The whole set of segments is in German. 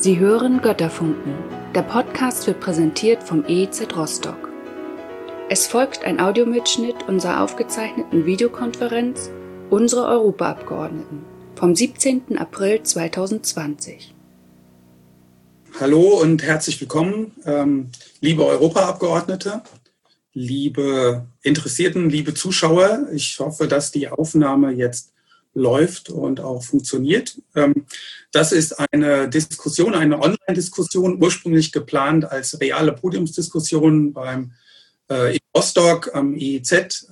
Sie hören Götterfunken. Der Podcast wird präsentiert vom EIZ Rostock. Es folgt ein Audiomitschnitt unserer aufgezeichneten Videokonferenz Unsere Europaabgeordneten vom 17. April 2020. Hallo und herzlich willkommen, liebe Europaabgeordnete, liebe Interessierten, liebe Zuschauer. Ich hoffe, dass die Aufnahme jetzt läuft und auch funktioniert. Das ist eine Diskussion, eine Online-Diskussion, ursprünglich geplant als reale Podiumsdiskussion in Rostock am EIZ,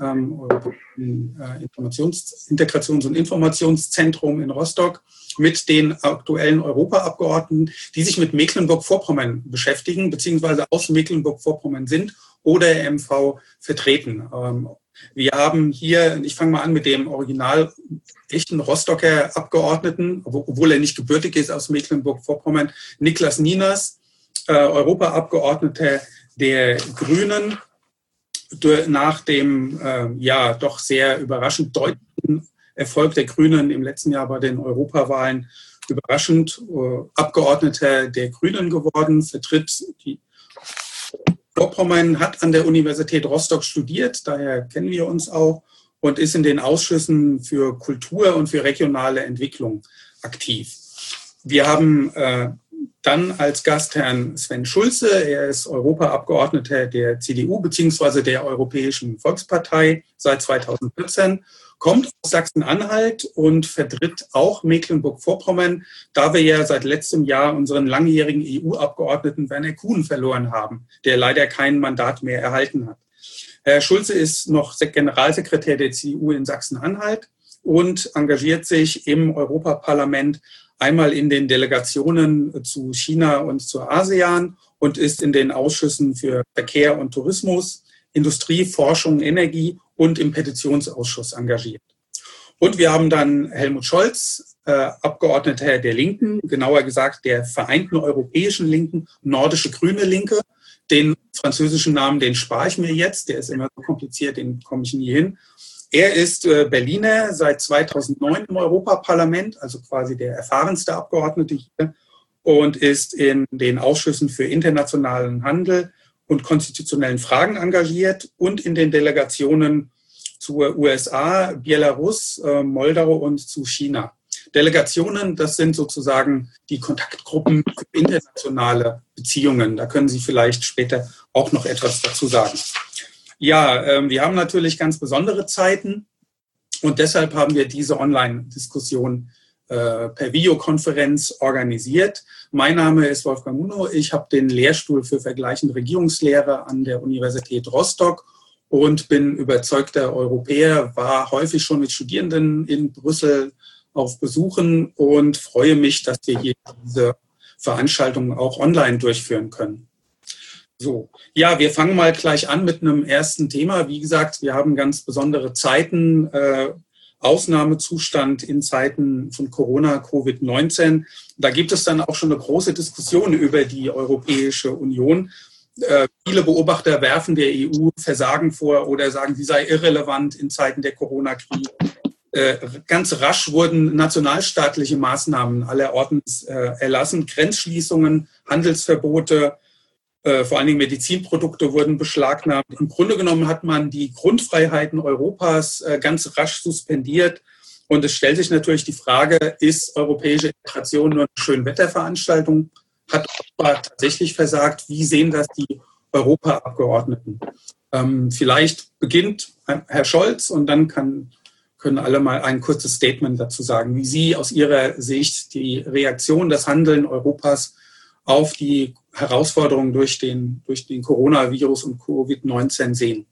Integrations- und Informationszentrum in Rostock, mit den aktuellen Europaabgeordneten, die sich mit Mecklenburg-Vorpommern beschäftigen, beziehungsweise aus Mecklenburg-Vorpommern sind oder MV vertreten. Wir haben hier, ich fange mal an mit dem original echten Rostocker Abgeordneten, obwohl er nicht gebürtig ist aus Mecklenburg-Vorpommern, Niklas Nieners, Europaabgeordneter der Grünen, nach dem doch sehr überraschend deutlichen Erfolg der Grünen im letzten Jahr bei den Europawahlen überraschend Abgeordneter der Grünen geworden, vertritt die Vorpommern, hat an der Universität Rostock studiert, daher kennen wir uns auch, und ist in den Ausschüssen für Kultur und für regionale Entwicklung aktiv. Wir haben dann als Gast Herrn Sven Schulze. Er ist Europaabgeordneter der CDU bzw. der Europäischen Volkspartei seit 2014, kommt aus Sachsen-Anhalt und vertritt auch Mecklenburg-Vorpommern, da wir ja seit letztem Jahr unseren langjährigen EU-Abgeordneten Werner Kuhn verloren haben, der leider kein Mandat mehr erhalten hat. Herr Schulze ist noch Generalsekretär der CDU in Sachsen-Anhalt und engagiert sich im Europaparlament einmal in den Delegationen zu China und zu ASEAN und ist in den Ausschüssen für Verkehr und Tourismus, Industrie, Forschung, Energie und im Petitionsausschuss engagiert. Und wir haben dann Helmut Scholz, Abgeordneter der Linken, genauer gesagt der Vereinten Europäischen Linken, Nordische Grüne Linke. Den französischen Namen, den spare ich mir jetzt, der ist immer so kompliziert, den komme ich nie hin. Er ist Berliner, seit 2009 im Europaparlament, also quasi der erfahrenste Abgeordnete hier, und ist in den Ausschüssen für internationalen Handel und konstitutionellen Fragen engagiert und in den Delegationen zur USA, Belarus, Moldau und zu China. Delegationen, das sind sozusagen die Kontaktgruppen für internationale Beziehungen. Da können Sie vielleicht später auch noch etwas dazu sagen. Ja, wir haben natürlich ganz besondere Zeiten und deshalb haben wir diese Online-Diskussion per Videokonferenz organisiert. Mein Name ist Wolfgang Muno. Ich habe den Lehrstuhl für Vergleichende Regierungslehre an der Universität Rostock und bin überzeugter Europäer, war häufig schon mit Studierenden in Brüssel auf Besuchen und freue mich, dass wir hier diese Veranstaltung auch online durchführen können. So, ja, wir fangen mal gleich an mit einem ersten Thema. Wie gesagt, wir haben ganz besondere Zeiten, Ausnahmezustand in Zeiten von Corona, Covid-19. Da gibt es dann auch schon eine große Diskussion über die Europäische Union. Viele Beobachter werfen der EU Versagen vor oder sagen, sie sei irrelevant in Zeiten der Corona-Krise. Ganz rasch wurden nationalstaatliche Maßnahmen allerorten erlassen, Grenzschließungen, Handelsverbote, vor allen Dingen Medizinprodukte wurden beschlagnahmt. Im Grunde genommen hat man die Grundfreiheiten Europas ganz rasch suspendiert. Und es stellt sich natürlich die Frage, ist europäische Integration nur eine Schönwetterveranstaltung? Hat Europa tatsächlich versagt? Wie sehen das die Europaabgeordneten? Vielleicht beginnt Herr Scholz und dann können alle mal ein kurzes Statement dazu sagen, wie Sie aus Ihrer Sicht die Reaktion, das Handeln Europas auf die Herausforderungen durch den Coronavirus und Covid-19 sehen.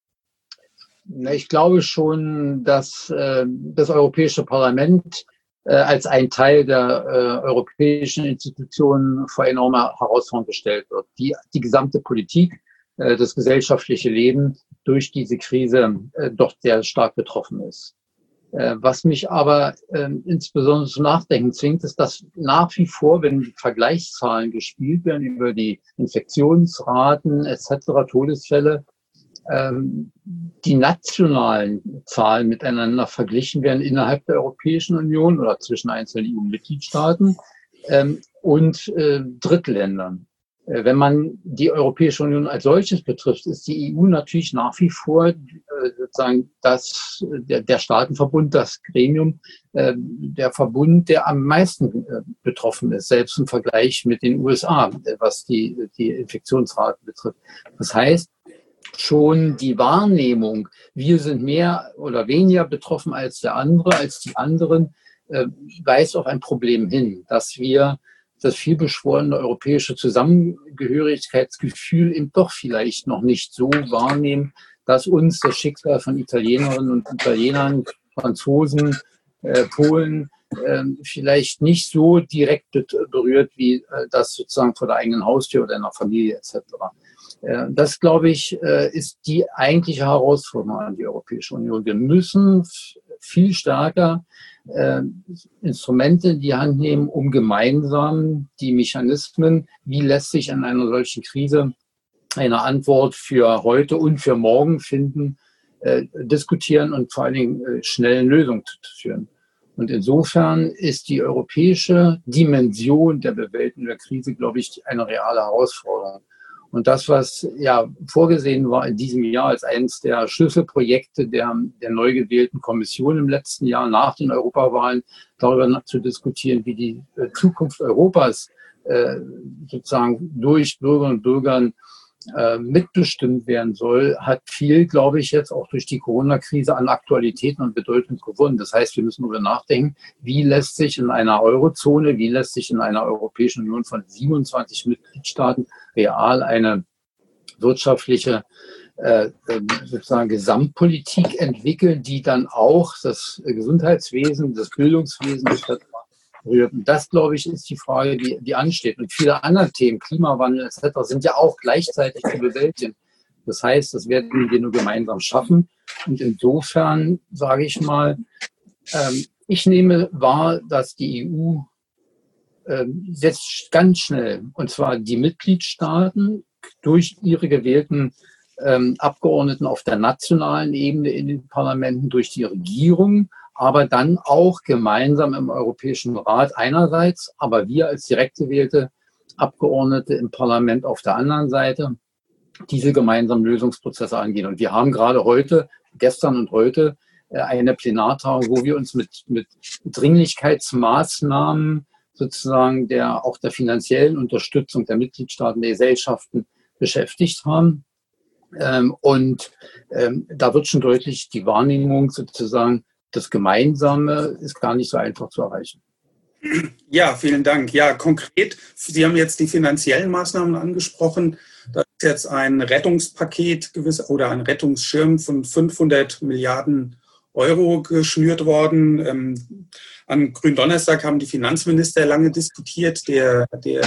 Ich glaube schon, dass das Europäische Parlament als ein Teil der europäischen Institutionen vor enorme Herausforderungen gestellt wird. Die gesamte Politik, das gesellschaftliche Leben durch diese Krise doch sehr stark betroffen ist. Was mich aber insbesondere zum Nachdenken zwingt, ist, dass nach wie vor, wenn Vergleichszahlen gespielt werden über die Infektionsraten etc., Todesfälle, die nationalen Zahlen miteinander verglichen werden innerhalb der Europäischen Union oder zwischen einzelnen EU-Mitgliedstaaten, und Drittländern. Wenn man die Europäische Union als solches betrifft, ist die EU natürlich nach wie vor sozusagen der Staatenverbund, das Gremium, der Verbund, der am meisten betroffen ist, selbst im Vergleich mit den USA, was die Infektionsrate betrifft. Das heißt, schon die Wahrnehmung, wir sind mehr oder weniger betroffen als die anderen, weist auf ein Problem hin, dass wir das vielbeschworene europäische Zusammengehörigkeitsgefühl eben doch vielleicht noch nicht so wahrnehmen, dass uns das Schicksal von Italienerinnen und Italienern, Franzosen, Polen vielleicht nicht so direkt berührt, wie das sozusagen vor der eigenen Haustür oder in der Familie etc. Das, glaube ich, ist die eigentliche Herausforderung an die Europäische Union. Wir müssen viel stärker Instrumente in die Hand nehmen, um gemeinsam die Mechanismen, wie lässt sich in einer solchen Krise eine Antwort für heute und für morgen finden, diskutieren und vor allen Dingen schnell Lösungen zu führen. Und insofern ist die europäische Dimension der Bewältigung der Krise, glaube ich, eine reale Herausforderung. Und das, was ja vorgesehen war in diesem Jahr als eines der Schlüsselprojekte der neu gewählten Kommission im letzten Jahr nach den Europawahlen, darüber zu diskutieren, wie die Zukunft Europas sozusagen durch Bürgerinnen und Bürgern mitbestimmt werden soll, hat viel, glaube ich, jetzt auch durch die Corona-Krise an Aktualitäten und Bedeutung gewonnen. Das heißt, wir müssen darüber nachdenken, wie lässt sich in einer Eurozone, wie lässt sich in einer Europäischen Union von 27 Mitgliedstaaten real eine wirtschaftliche sozusagen Gesamtpolitik entwickeln, die dann auch das Gesundheitswesen, das Bildungswesen etc. berührt. Und das, glaube ich, ist die Frage, die ansteht. Und viele andere Themen, Klimawandel etc., sind ja auch gleichzeitig zu bewältigen. Das heißt, das werden wir nur gemeinsam schaffen. Und insofern sage ich mal, ich nehme wahr, dass die EU jetzt ganz schnell, und zwar die Mitgliedstaaten durch ihre gewählten Abgeordneten auf der nationalen Ebene in den Parlamenten, durch die Regierung, aber dann auch gemeinsam im Europäischen Rat einerseits, aber wir als direkt gewählte Abgeordnete im Parlament auf der anderen Seite, diese gemeinsamen Lösungsprozesse angehen. Und wir haben gerade gestern und heute, eine Plenartagung, wo wir uns mit Dringlichkeitsmaßnahmen sozusagen auch der finanziellen Unterstützung der Mitgliedstaaten, der Gesellschaften beschäftigt haben. Da wird schon deutlich die Wahrnehmung sozusagen, das Gemeinsame ist gar nicht so einfach zu erreichen. Ja, vielen Dank. Ja, konkret, Sie haben jetzt die finanziellen Maßnahmen angesprochen. Da ist jetzt ein Rettungspaket oder ein Rettungsschirm von 500 Milliarden Euro geschnürt worden. Am Gründonnerstag haben die Finanzminister lange diskutiert, der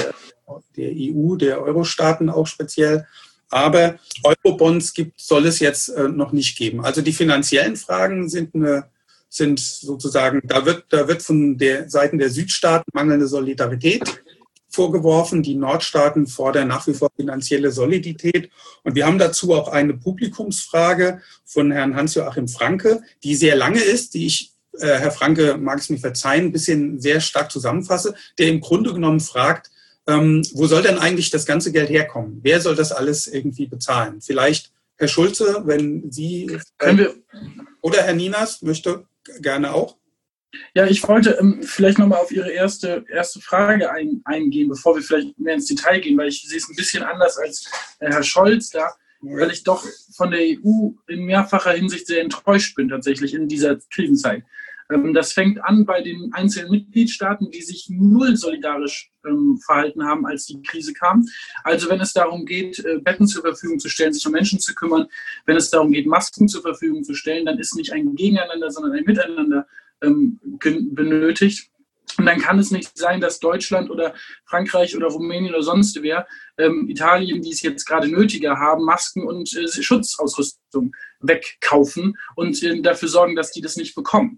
EU, der Euro-Staaten auch speziell. Aber Eurobonds soll es jetzt noch nicht geben. Also die finanziellen Fragen sind sozusagen, da wird von der Seiten der Südstaaten mangelnde Solidarität vorgeworfen. Die Nordstaaten fordern nach wie vor finanzielle Solidität. Und wir haben dazu auch eine Publikumsfrage von Herrn Hans-Joachim Franke, die sehr lange ist, die ich, Herr Franke, mag es mir verzeihen, ein bisschen sehr stark zusammenfasse, der im Grunde genommen fragt, wo soll denn eigentlich das ganze Geld herkommen? Wer soll das alles irgendwie bezahlen? Vielleicht Herr Schulze, wenn Sie oder Herr Ninas möchte gerne auch. Ja, ich wollte vielleicht nochmal auf Ihre erste Frage eingehen, bevor wir vielleicht mehr ins Detail gehen, weil ich sehe es ein bisschen anders als Herr Scholz da, weil ich doch von der EU in mehrfacher Hinsicht sehr enttäuscht bin tatsächlich in dieser Krisenzeit. Das fängt an bei den einzelnen Mitgliedstaaten, die sich null solidarisch verhalten haben, als die Krise kam. Also wenn es darum geht, Betten zur Verfügung zu stellen, sich um Menschen zu kümmern, wenn es darum geht, Masken zur Verfügung zu stellen, dann ist nicht ein Gegeneinander, sondern ein Miteinander benötigt. Und dann kann es nicht sein, dass Deutschland oder Frankreich oder Rumänien oder sonst wer, Italien, die es jetzt gerade nötiger haben, Masken und Schutzausrüstung wegkaufen und dafür sorgen, dass die das nicht bekommen.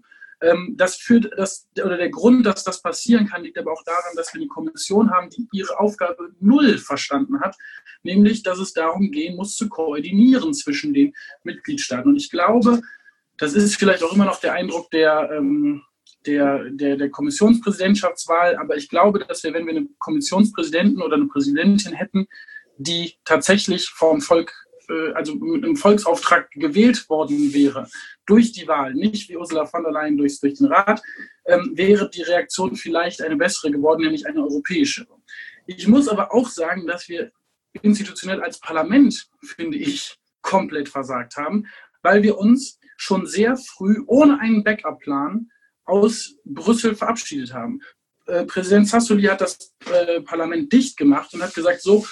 Der Grund, dass das passieren kann, liegt aber auch daran, dass wir eine Kommission haben, die ihre Aufgabe null verstanden hat, nämlich, dass es darum gehen muss, zu koordinieren zwischen den Mitgliedstaaten. Und ich glaube, das ist vielleicht auch immer noch der Eindruck der der Kommissionspräsidentschaftswahl. Aber ich glaube, dass wir, wenn wir einen Kommissionspräsidenten oder eine Präsidentin hätten, die tatsächlich vom Volk, also mit einem Volksauftrag gewählt worden wäre, durch die Wahl, nicht wie Ursula von der Leyen durch den Rat, wäre die Reaktion vielleicht eine bessere geworden, nämlich eine europäische. Ich muss aber auch sagen, dass wir institutionell als Parlament, finde ich, komplett versagt haben, weil wir uns schon sehr früh ohne einen Backup-Plan aus Brüssel verabschiedet haben. Präsident Sassoli hat das Parlament dicht gemacht und hat gesagt, so,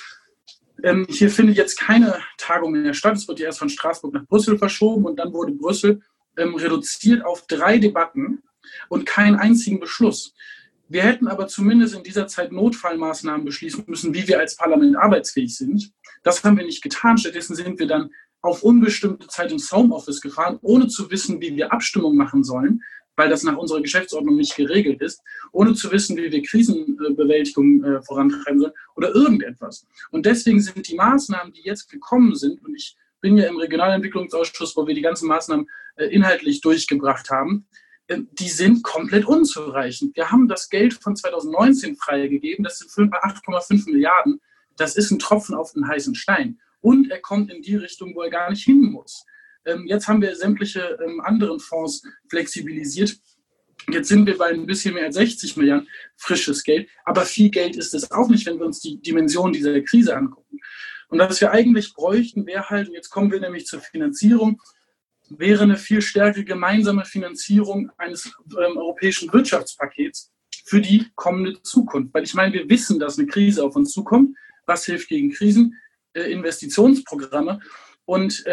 hier findet jetzt keine Tagung mehr statt, es wird ja erst von Straßburg nach Brüssel verschoben und dann wurde Brüssel reduziert auf 3 Debatten und keinen einzigen Beschluss. Wir hätten aber zumindest in dieser Zeit Notfallmaßnahmen beschließen müssen, wie wir als Parlament arbeitsfähig sind. Das haben wir nicht getan. Stattdessen sind wir dann auf unbestimmte Zeit ins Homeoffice gefahren, ohne zu wissen, wie wir Abstimmung machen sollen, weil das nach unserer Geschäftsordnung nicht geregelt ist, ohne zu wissen, wie wir Krisenbewältigung vorantreiben sollen oder irgendetwas. Und deswegen sind die Maßnahmen, die jetzt gekommen sind, und ich bin ja im Regionalentwicklungsausschuss, wo wir die ganzen Maßnahmen inhaltlich durchgebracht haben, die sind komplett unzureichend. Wir haben das Geld von 2019 freigegeben, das sind 8,5 Milliarden. Das ist ein Tropfen auf den heißen Stein. Und er kommt in die Richtung, wo er gar nicht hin muss. Jetzt haben wir sämtliche anderen Fonds flexibilisiert. Jetzt sind wir bei ein bisschen mehr als 60 Milliarden frisches Geld. Aber viel Geld ist es auch nicht, wenn wir uns die Dimension dieser Krise angucken. Und was wir eigentlich bräuchten, wäre halt, und jetzt kommen wir nämlich zur Finanzierung, wäre eine viel stärkere gemeinsame Finanzierung eines europäischen Wirtschaftspakets für die kommende Zukunft. Weil ich meine, wir wissen, dass eine Krise auf uns zukommt. Was hilft gegen Krisen? Investitionsprogramme. Und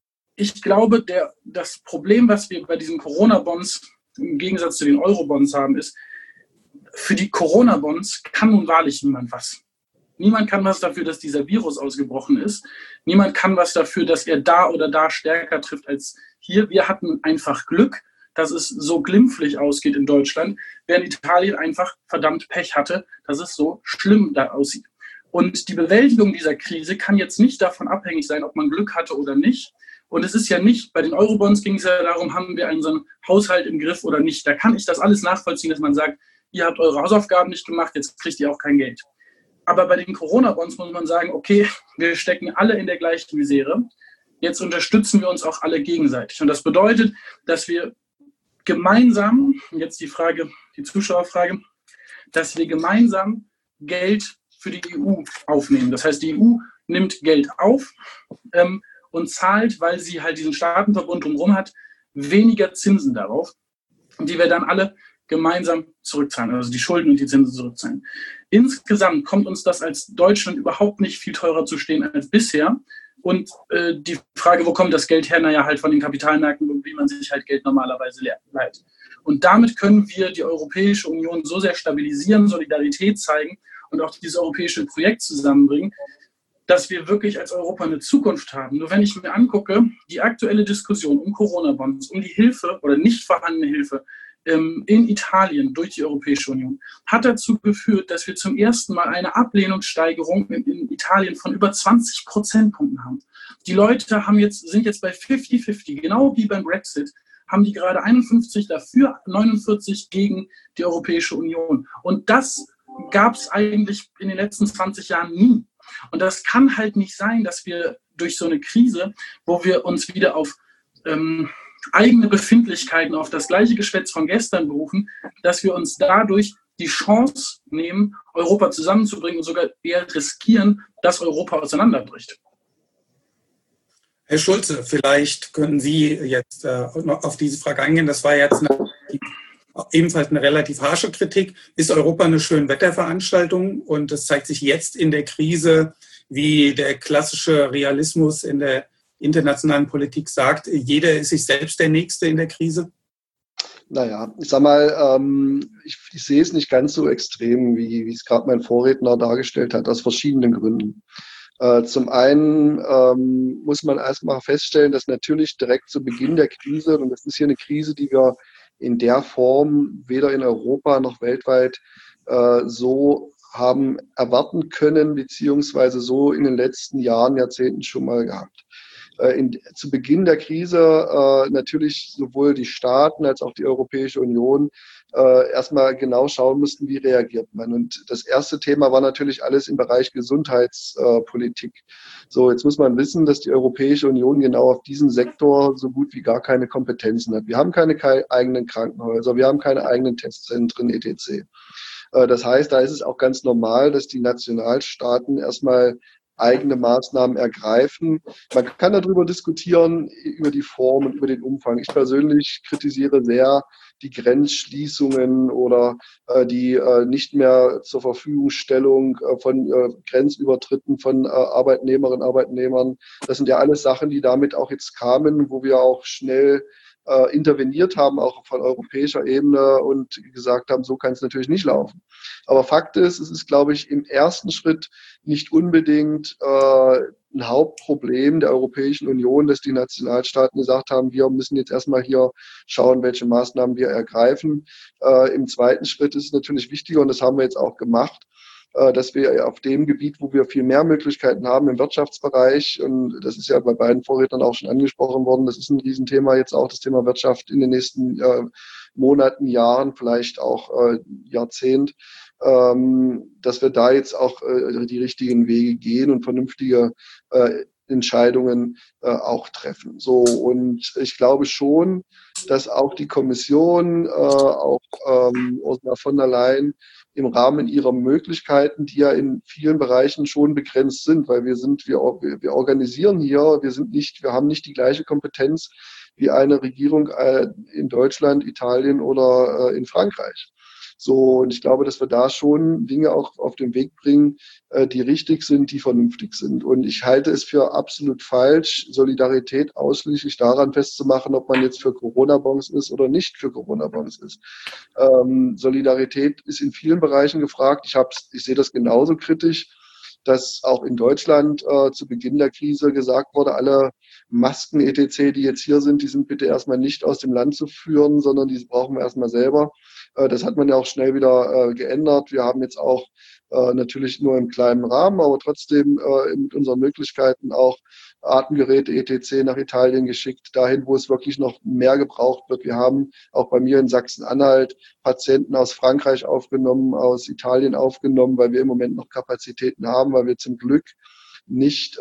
ich glaube, das Problem, was wir bei diesen Corona-Bonds im Gegensatz zu den Euro-Bonds haben, ist, für die Corona-Bonds kann nun wahrlich niemand was. Niemand kann was dafür, dass dieser Virus ausgebrochen ist. Niemand kann was dafür, dass er da oder da stärker trifft als hier. Wir hatten einfach Glück, dass es so glimpflich ausgeht in Deutschland, während Italien einfach verdammt Pech hatte, dass es so schlimm da aussieht. Und die Bewältigung dieser Krise kann jetzt nicht davon abhängig sein, ob man Glück hatte oder nicht. Und es ist ja nicht, bei den Eurobonds ging es ja darum, haben wir unseren Haushalt im Griff oder nicht. Da kann ich das alles nachvollziehen, dass man sagt, ihr habt eure Hausaufgaben nicht gemacht, jetzt kriegt ihr auch kein Geld. Aber bei den Corona-Bonds muss man sagen, okay, wir stecken alle in der gleichen Misere. Jetzt unterstützen wir uns auch alle gegenseitig. Und das bedeutet, dass wir gemeinsam, jetzt die Zuschauerfrage, dass wir gemeinsam Geld für die EU aufnehmen. Das heißt, die EU nimmt Geld auf und zahlt, weil sie halt diesen Staatenverbund drumherum hat, weniger Zinsen darauf, die wir dann alle gemeinsam zurückzahlen, also die Schulden und die Zinsen zurückzahlen. Insgesamt kommt uns das als Deutschland überhaupt nicht viel teurer zu stehen als bisher. Und die Frage, wo kommt das Geld her? Naja, halt von den Kapitalmärkten, wie man sich halt Geld normalerweise leiht. Und damit können wir die Europäische Union so sehr stabilisieren, Solidarität zeigen und auch dieses europäische Projekt zusammenbringen, dass wir wirklich als Europa eine Zukunft haben. Nur wenn ich mir angucke, die aktuelle Diskussion um Corona-Bonds, um die Hilfe oder nicht vorhandene Hilfe in Italien durch die Europäische Union, hat dazu geführt, dass wir zum ersten Mal eine Ablehnungssteigerung in Italien von über 20 Prozentpunkten haben. Die Leute sind jetzt bei 50-50, genau wie beim Brexit, haben die gerade 51 dafür, 49 gegen die Europäische Union. Und das gab es eigentlich in den letzten 20 Jahren nie. Und das kann halt nicht sein, dass wir durch so eine Krise, wo wir uns wieder auf eigene Befindlichkeiten, auf das gleiche Geschwätz von gestern berufen, dass wir uns dadurch die Chance nehmen, Europa zusammenzubringen und sogar eher riskieren, dass Europa auseinanderbricht. Herr Schulze, vielleicht können Sie jetzt noch auf diese Frage eingehen. Das war jetzt ebenfalls eine relativ harsche Kritik. Ist Europa eine Schönwetterveranstaltung? Und es zeigt sich jetzt in der Krise, wie der klassische Realismus in der internationalen Politik sagt, jeder ist sich selbst der Nächste in der Krise? Naja, ich sag mal, ich sehe es nicht ganz so extrem, wie es gerade mein Vorredner dargestellt hat, aus verschiedenen Gründen. Zum einen muss man erstmal feststellen, dass natürlich direkt zu Beginn der Krise, und das ist hier eine Krise, die wir in der Form weder in Europa noch weltweit so haben erwarten können, beziehungsweise so in den letzten Jahren, Jahrzehnten schon mal gehabt. Zu Beginn der Krise natürlich sowohl die Staaten als auch die Europäische Union erstmal genau schauen mussten, wie reagiert man. Und das erste Thema war natürlich alles im Bereich Gesundheitspolitik. So, jetzt muss man wissen, dass die Europäische Union genau auf diesen Sektor so gut wie gar keine Kompetenzen hat. Wir haben keine eigenen Krankenhäuser, wir haben keine eigenen Testzentren etc. Das heißt, da ist es auch ganz normal, dass die Nationalstaaten erstmal eigene Maßnahmen ergreifen. Man kann darüber diskutieren, über die Form und über den Umfang. Ich persönlich kritisiere sehr die Grenzschließungen oder die nicht mehr zur Verfügungstellung von Grenzübertritten von Arbeitnehmerinnen und Arbeitnehmern. Das sind ja alles Sachen, die damit auch jetzt kamen, wo wir auch schnell interveniert haben, auch von europäischer Ebene und gesagt haben, so kann es natürlich nicht laufen. Aber Fakt ist, es ist, glaube ich, im ersten Schritt nicht unbedingt ein Hauptproblem der Europäischen Union, dass die Nationalstaaten gesagt haben, wir müssen jetzt erstmal hier schauen, welche Maßnahmen wir ergreifen. Im zweiten Schritt ist es natürlich wichtiger, und das haben wir jetzt auch gemacht, dass wir auf dem Gebiet, wo wir viel mehr Möglichkeiten haben im Wirtschaftsbereich, und das ist ja bei beiden Vorrednern auch schon angesprochen worden, das ist ein Riesenthema jetzt auch, das Thema Wirtschaft in den nächsten Monaten, Jahren, vielleicht auch Jahrzehnt, dass wir da jetzt auch die richtigen Wege gehen und vernünftige Entscheidungen auch treffen. So, und ich glaube schon, dass auch die Kommission, auch Ursula von der Leyen im Rahmen ihrer Möglichkeiten, die ja in vielen Bereichen schon begrenzt sind, weil wir organisieren hier, wir haben nicht die gleiche Kompetenz wie eine Regierung in Deutschland, Italien oder in Frankreich. So, und ich glaube, dass wir da schon Dinge auch auf den Weg bringen, die richtig sind, die vernünftig sind. Und ich halte es für absolut falsch, Solidarität ausschließlich daran festzumachen, ob man jetzt für Corona-Bonds ist oder nicht für Corona-Bonds ist. Solidarität ist in vielen Bereichen gefragt. Ich sehe das genauso kritisch, dass auch in Deutschland zu Beginn der Krise gesagt wurde, alle Masken etc., die jetzt hier sind, die sind bitte erstmal nicht aus dem Land zu führen, sondern die brauchen wir erstmal selber. Das hat man ja auch schnell wieder geändert. Wir haben jetzt auch natürlich nur im kleinen Rahmen, aber trotzdem mit unseren Möglichkeiten auch Atemgeräte etc. nach Italien geschickt, dahin, wo es wirklich noch mehr gebraucht wird. Wir haben auch bei mir in Sachsen-Anhalt Patienten aus Frankreich aufgenommen, aus Italien aufgenommen, weil wir im Moment noch Kapazitäten haben, weil wir zum Glück nicht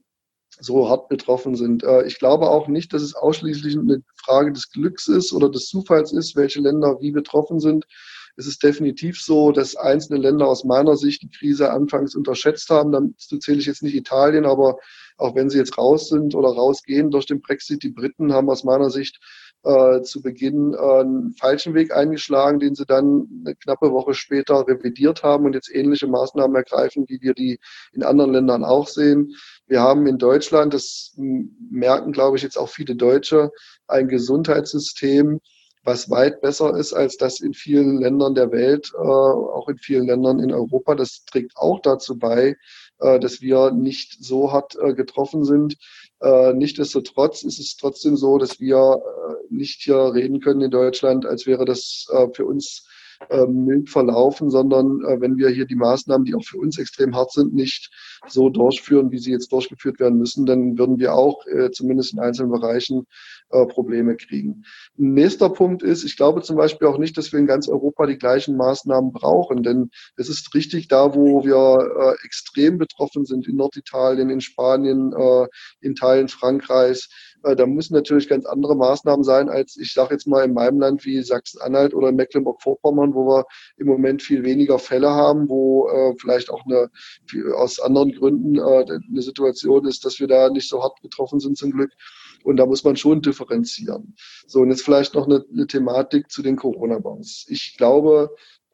so hart betroffen sind. Ich glaube auch nicht, dass es ausschließlich eine Frage des Glücks ist oder des Zufalls ist, welche Länder wie betroffen sind. Es ist definitiv so, dass einzelne Länder aus meiner Sicht die Krise anfangs unterschätzt haben. Dazu zähle ich jetzt nicht Italien, aber auch wenn sie jetzt raus sind oder rausgehen durch den Brexit, die Briten haben aus meiner Sicht zu Beginn einen falschen Weg eingeschlagen, den sie dann eine knappe Woche später revidiert haben und jetzt ähnliche Maßnahmen ergreifen, wie wir die in anderen Ländern auch sehen. Wir haben in Deutschland, das merken, glaube ich, jetzt auch viele Deutsche, ein Gesundheitssystem, was weit besser ist als das in vielen Ländern der Welt, auch in vielen Ländern in Europa. Das trägt auch dazu bei, dass wir nicht so hart getroffen sind. Nichtsdestotrotz ist es trotzdem so, dass wir nicht hier reden können in Deutschland, als wäre das für uns mild verlaufen, sondern wenn wir hier die Maßnahmen, die auch für uns extrem hart sind, nicht so durchführen, wie sie jetzt durchgeführt werden müssen, dann würden wir auch zumindest in einzelnen Bereichen Probleme kriegen. Nächster Punkt ist, ich glaube zum Beispiel auch nicht, dass wir in ganz Europa die gleichen Maßnahmen brauchen, denn es ist richtig, da wo wir extrem betroffen sind, in Norditalien, in Spanien, in Teilen Frankreichs, da müssen natürlich ganz andere Maßnahmen sein, als ich sage jetzt mal in meinem Land wie Sachsen-Anhalt oder Mecklenburg-Vorpommern, wo wir im Moment viel weniger Fälle haben, wo vielleicht auch aus anderen Gründen eine Situation ist, dass wir da nicht so hart betroffen sind zum Glück. Und da muss man schon differenzieren. So, und jetzt vielleicht noch eine Thematik zu den Corona-Bonds. Ich glaube,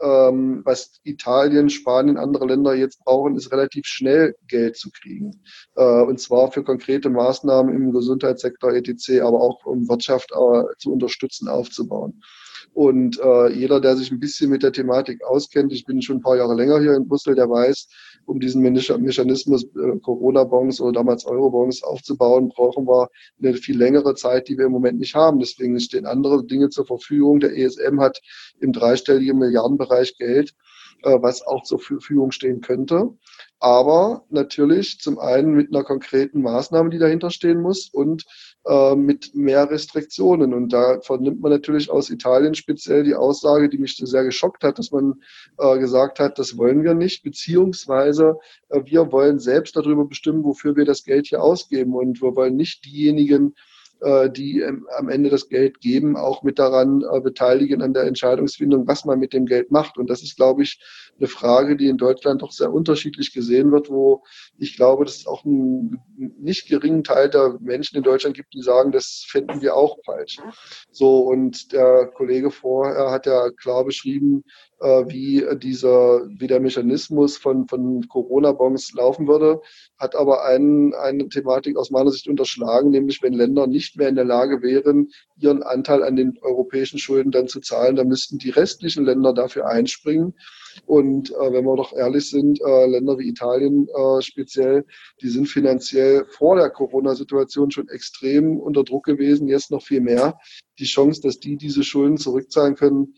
was Italien, Spanien, andere Länder jetzt brauchen, ist relativ schnell Geld zu kriegen. Und zwar für konkrete Maßnahmen im Gesundheitssektor etc., aber auch um Wirtschaft zu unterstützen, aufzubauen. Und jeder, der sich ein bisschen mit der Thematik auskennt, ich bin schon ein paar Jahre länger hier in Brüssel, der weiß, um diesen Mechanismus Corona-Bonds oder damals Euro-Bonds aufzubauen, brauchen wir eine viel längere Zeit, die wir im Moment nicht haben. Deswegen stehen andere Dinge zur Verfügung. Der ESM hat im dreistelligen Milliardenbereich Geld, was auch zur Verfügung stehen könnte. Aber natürlich zum einen mit einer konkreten Maßnahme, die dahinter stehen muss, und mit mehr Restriktionen. Und da vernimmt man natürlich aus Italien speziell die Aussage, die mich sehr geschockt hat, dass man gesagt hat, das wollen wir nicht, beziehungsweise wir wollen selbst darüber bestimmen, wofür wir das Geld hier ausgeben. Und wir wollen nicht diejenigen, die am Ende das Geld geben, auch mit daran beteiligen an der Entscheidungsfindung, was man mit dem Geld macht. Und das ist, glaube ich, eine Frage, die in Deutschland doch sehr unterschiedlich gesehen wird, wo ich glaube, dass es auch einen nicht geringen Teil der Menschen in Deutschland gibt, die sagen, das finden wir auch falsch. So, und der Kollege vorher hat ja klar beschrieben, wie der Mechanismus von Corona-Bonds laufen würde, hat aber eine Thematik aus meiner Sicht unterschlagen, nämlich wenn Länder nicht mehr in der Lage wären, ihren Anteil an den europäischen Schulden dann zu zahlen, dann müssten die restlichen Länder dafür einspringen. Und wenn wir doch ehrlich sind, Länder wie Italien speziell, die sind finanziell vor der Corona-Situation schon extrem unter Druck gewesen, jetzt noch viel mehr. Die Chance, dass die diese Schulden zurückzahlen können,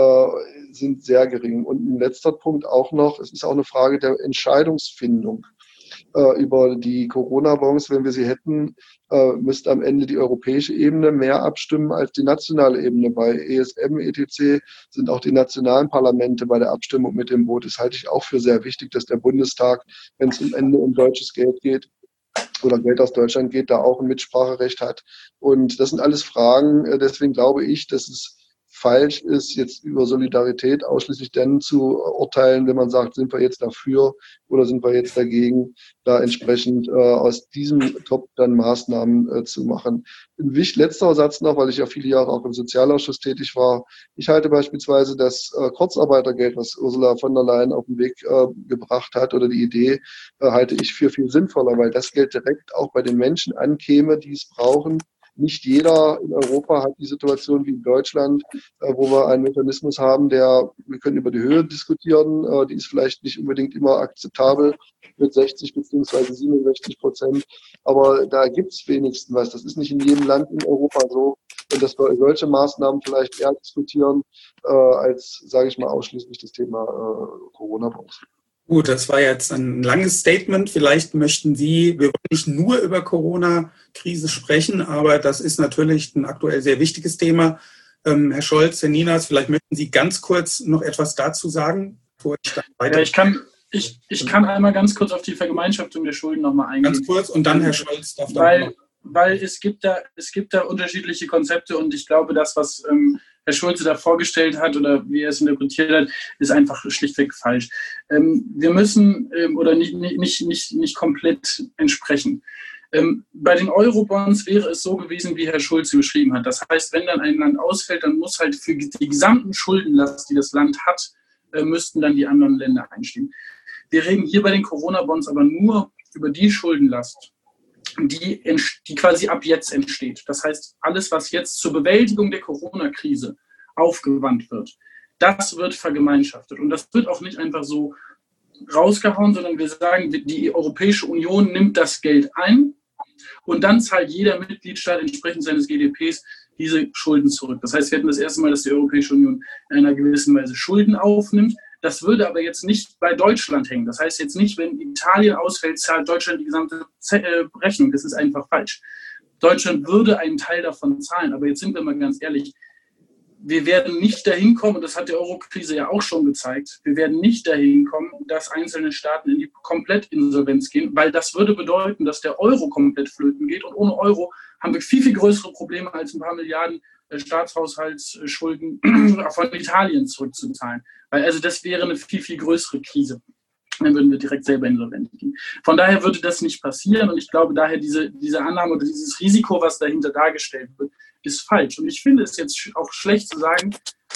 sind sehr gering. Und ein letzter Punkt auch noch, es ist auch eine Frage der Entscheidungsfindung. Über die Corona-Bonds, wenn wir sie hätten, müsste am Ende die europäische Ebene mehr abstimmen als die nationale Ebene. Bei ESM, ETC sind auch die nationalen Parlamente bei der Abstimmung mit dem Boot. Das halte ich auch für sehr wichtig, dass der Bundestag, wenn es am Ende um deutsches Geld geht oder Geld aus Deutschland geht, da auch ein Mitspracherecht hat. Und das sind alles Fragen. Deswegen glaube ich, dass es falsch ist, jetzt über Solidarität ausschließlich dann zu urteilen, wenn man sagt, sind wir jetzt dafür oder sind wir jetzt dagegen, da entsprechend aus diesem Topf dann Maßnahmen zu machen. Ein letzter Satz noch, weil ich ja viele Jahre auch im Sozialausschuss tätig war. Ich halte beispielsweise das Kurzarbeitergeld, was Ursula von der Leyen auf den Weg gebracht hat, oder die Idee, halte ich für viel sinnvoller, weil das Geld direkt auch bei den Menschen ankäme, die es brauchen. Nicht jeder in Europa hat die Situation wie in Deutschland, wo wir einen Mechanismus haben, wir können über die Höhe diskutieren, die ist vielleicht nicht unbedingt immer akzeptabel mit 60 bzw. 67%, aber da gibt es wenigstens was. Das ist nicht in jedem Land in Europa so. Und dass wir solche Maßnahmen vielleicht eher diskutieren, als, sage ich mal, ausschließlich das Thema Corona-Bonds. Gut, das war jetzt ein langes Statement. Vielleicht möchten wir wollen nicht nur über Corona-Krise sprechen, aber das ist natürlich ein aktuell sehr wichtiges Thema. Herr Scholz, Herr Ninas, vielleicht möchten Sie ganz kurz noch etwas dazu sagen, bevor ich dann weiter... Ja, ich kann einmal ganz kurz auf die Vergemeinschaftung der Schulden nochmal eingehen. Ganz kurz und dann Herr Scholz darf da weil es gibt da unterschiedliche Konzepte und ich glaube, das, was Herr Schulze da vorgestellt hat oder wie er es interpretiert hat, ist einfach schlichtweg falsch. Wir müssen oder nicht komplett entsprechen. Bei den Eurobonds wäre es so gewesen, wie Herr Schulze beschrieben hat. Das heißt, wenn dann ein Land ausfällt, dann muss halt für die gesamten Schuldenlast, die das Land hat, müssten dann die anderen Länder einstehen. Wir reden hier bei den Corona-Bonds aber nur über die Schuldenlast, die quasi ab jetzt entsteht. Das heißt, alles, was jetzt zur Bewältigung der Corona-Krise aufgewandt wird, das wird vergemeinschaftet. Und das wird auch nicht einfach so rausgehauen, sondern wir sagen, die Europäische Union nimmt das Geld ein und dann zahlt jeder Mitgliedstaat entsprechend seines GDPs diese Schulden zurück. Das heißt, wir hatten das erste Mal, dass die Europäische Union in einer gewissen Weise Schulden aufnimmt. Das würde aber jetzt nicht bei Deutschland hängen. Das heißt jetzt nicht, wenn Italien ausfällt, zahlt Deutschland die gesamte Rechnung. Das ist einfach falsch. Deutschland würde einen Teil davon zahlen. Aber jetzt sind wir mal ganz ehrlich, wir werden nicht dahin kommen, und das hat die Eurokrise ja auch schon gezeigt, wir werden nicht dahin kommen, dass einzelne Staaten in die Komplettinsolvenz gehen, weil das würde bedeuten, dass der Euro komplett flöten geht. Und ohne Euro haben wir viel, viel größere Probleme als ein paar Milliarden Staatshaushaltsschulden von Italien zurückzuzahlen. Weil also das wäre eine viel, viel größere Krise. Dann würden wir direkt selber insolvent gehen. Von daher würde das nicht passieren. Und ich glaube daher, diese Annahme oder dieses Risiko, was dahinter dargestellt wird, ist falsch. Und ich finde es jetzt auch schlecht zu sagen,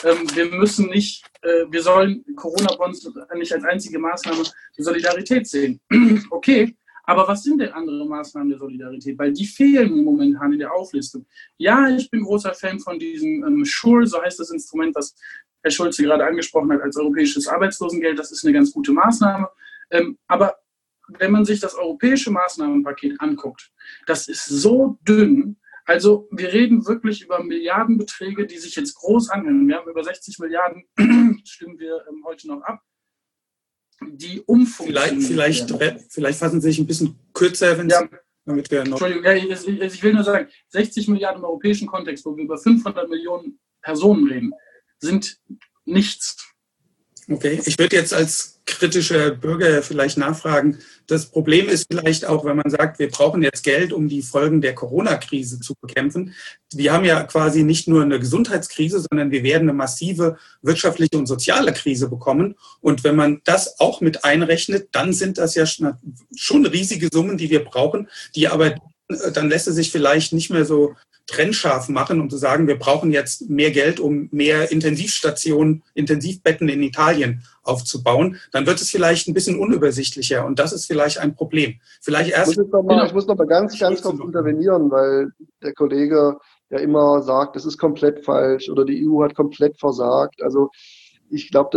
wir sollen Corona-Bonds nicht als einzige Maßnahme der Solidarität sehen. Okay. Aber was sind denn andere Maßnahmen der Solidarität? Weil die fehlen momentan in der Auflistung. Ja, ich bin großer Fan von diesem SURE, so heißt das Instrument, was Herr Schulze gerade angesprochen hat, als europäisches Arbeitslosengeld. Das ist eine ganz gute Maßnahme. Aber wenn man sich das europäische Maßnahmenpaket anguckt, das ist so dünn. Also wir reden wirklich über Milliardenbeträge, die sich jetzt groß anhören. Wir haben über 60 Milliarden, stimmen wir heute noch ab, die umfunktionieren. Vielleicht fassen Sie sich ein bisschen kürzer, wenn Sie... damit wir noch... Entschuldigung, ja, ich will nur sagen, 60 Milliarden im europäischen Kontext, wo wir über 500 Millionen Personen reden, sind nichts. Okay, ich würde jetzt als kritischer Bürger vielleicht nachfragen, das Problem ist vielleicht auch, wenn man sagt, wir brauchen jetzt Geld, um die Folgen der Corona-Krise zu bekämpfen. Wir haben ja quasi nicht nur eine Gesundheitskrise, sondern wir werden eine massive wirtschaftliche und soziale Krise bekommen. Und wenn man das auch mit einrechnet, dann sind das ja schon riesige Summen, die wir brauchen, die aber dann lässt es sich vielleicht nicht mehr so trennscharf machen, um zu sagen, wir brauchen jetzt mehr Geld, um mehr Intensivstationen, Intensivbetten in Italien aufzubauen, dann wird es vielleicht ein bisschen unübersichtlicher und das ist vielleicht ein Problem. Vielleicht erst. Ich muss noch mal ganz kurz intervenieren, weil der Kollege ja immer sagt, das ist komplett falsch oder die EU hat komplett versagt. Also ich glaube,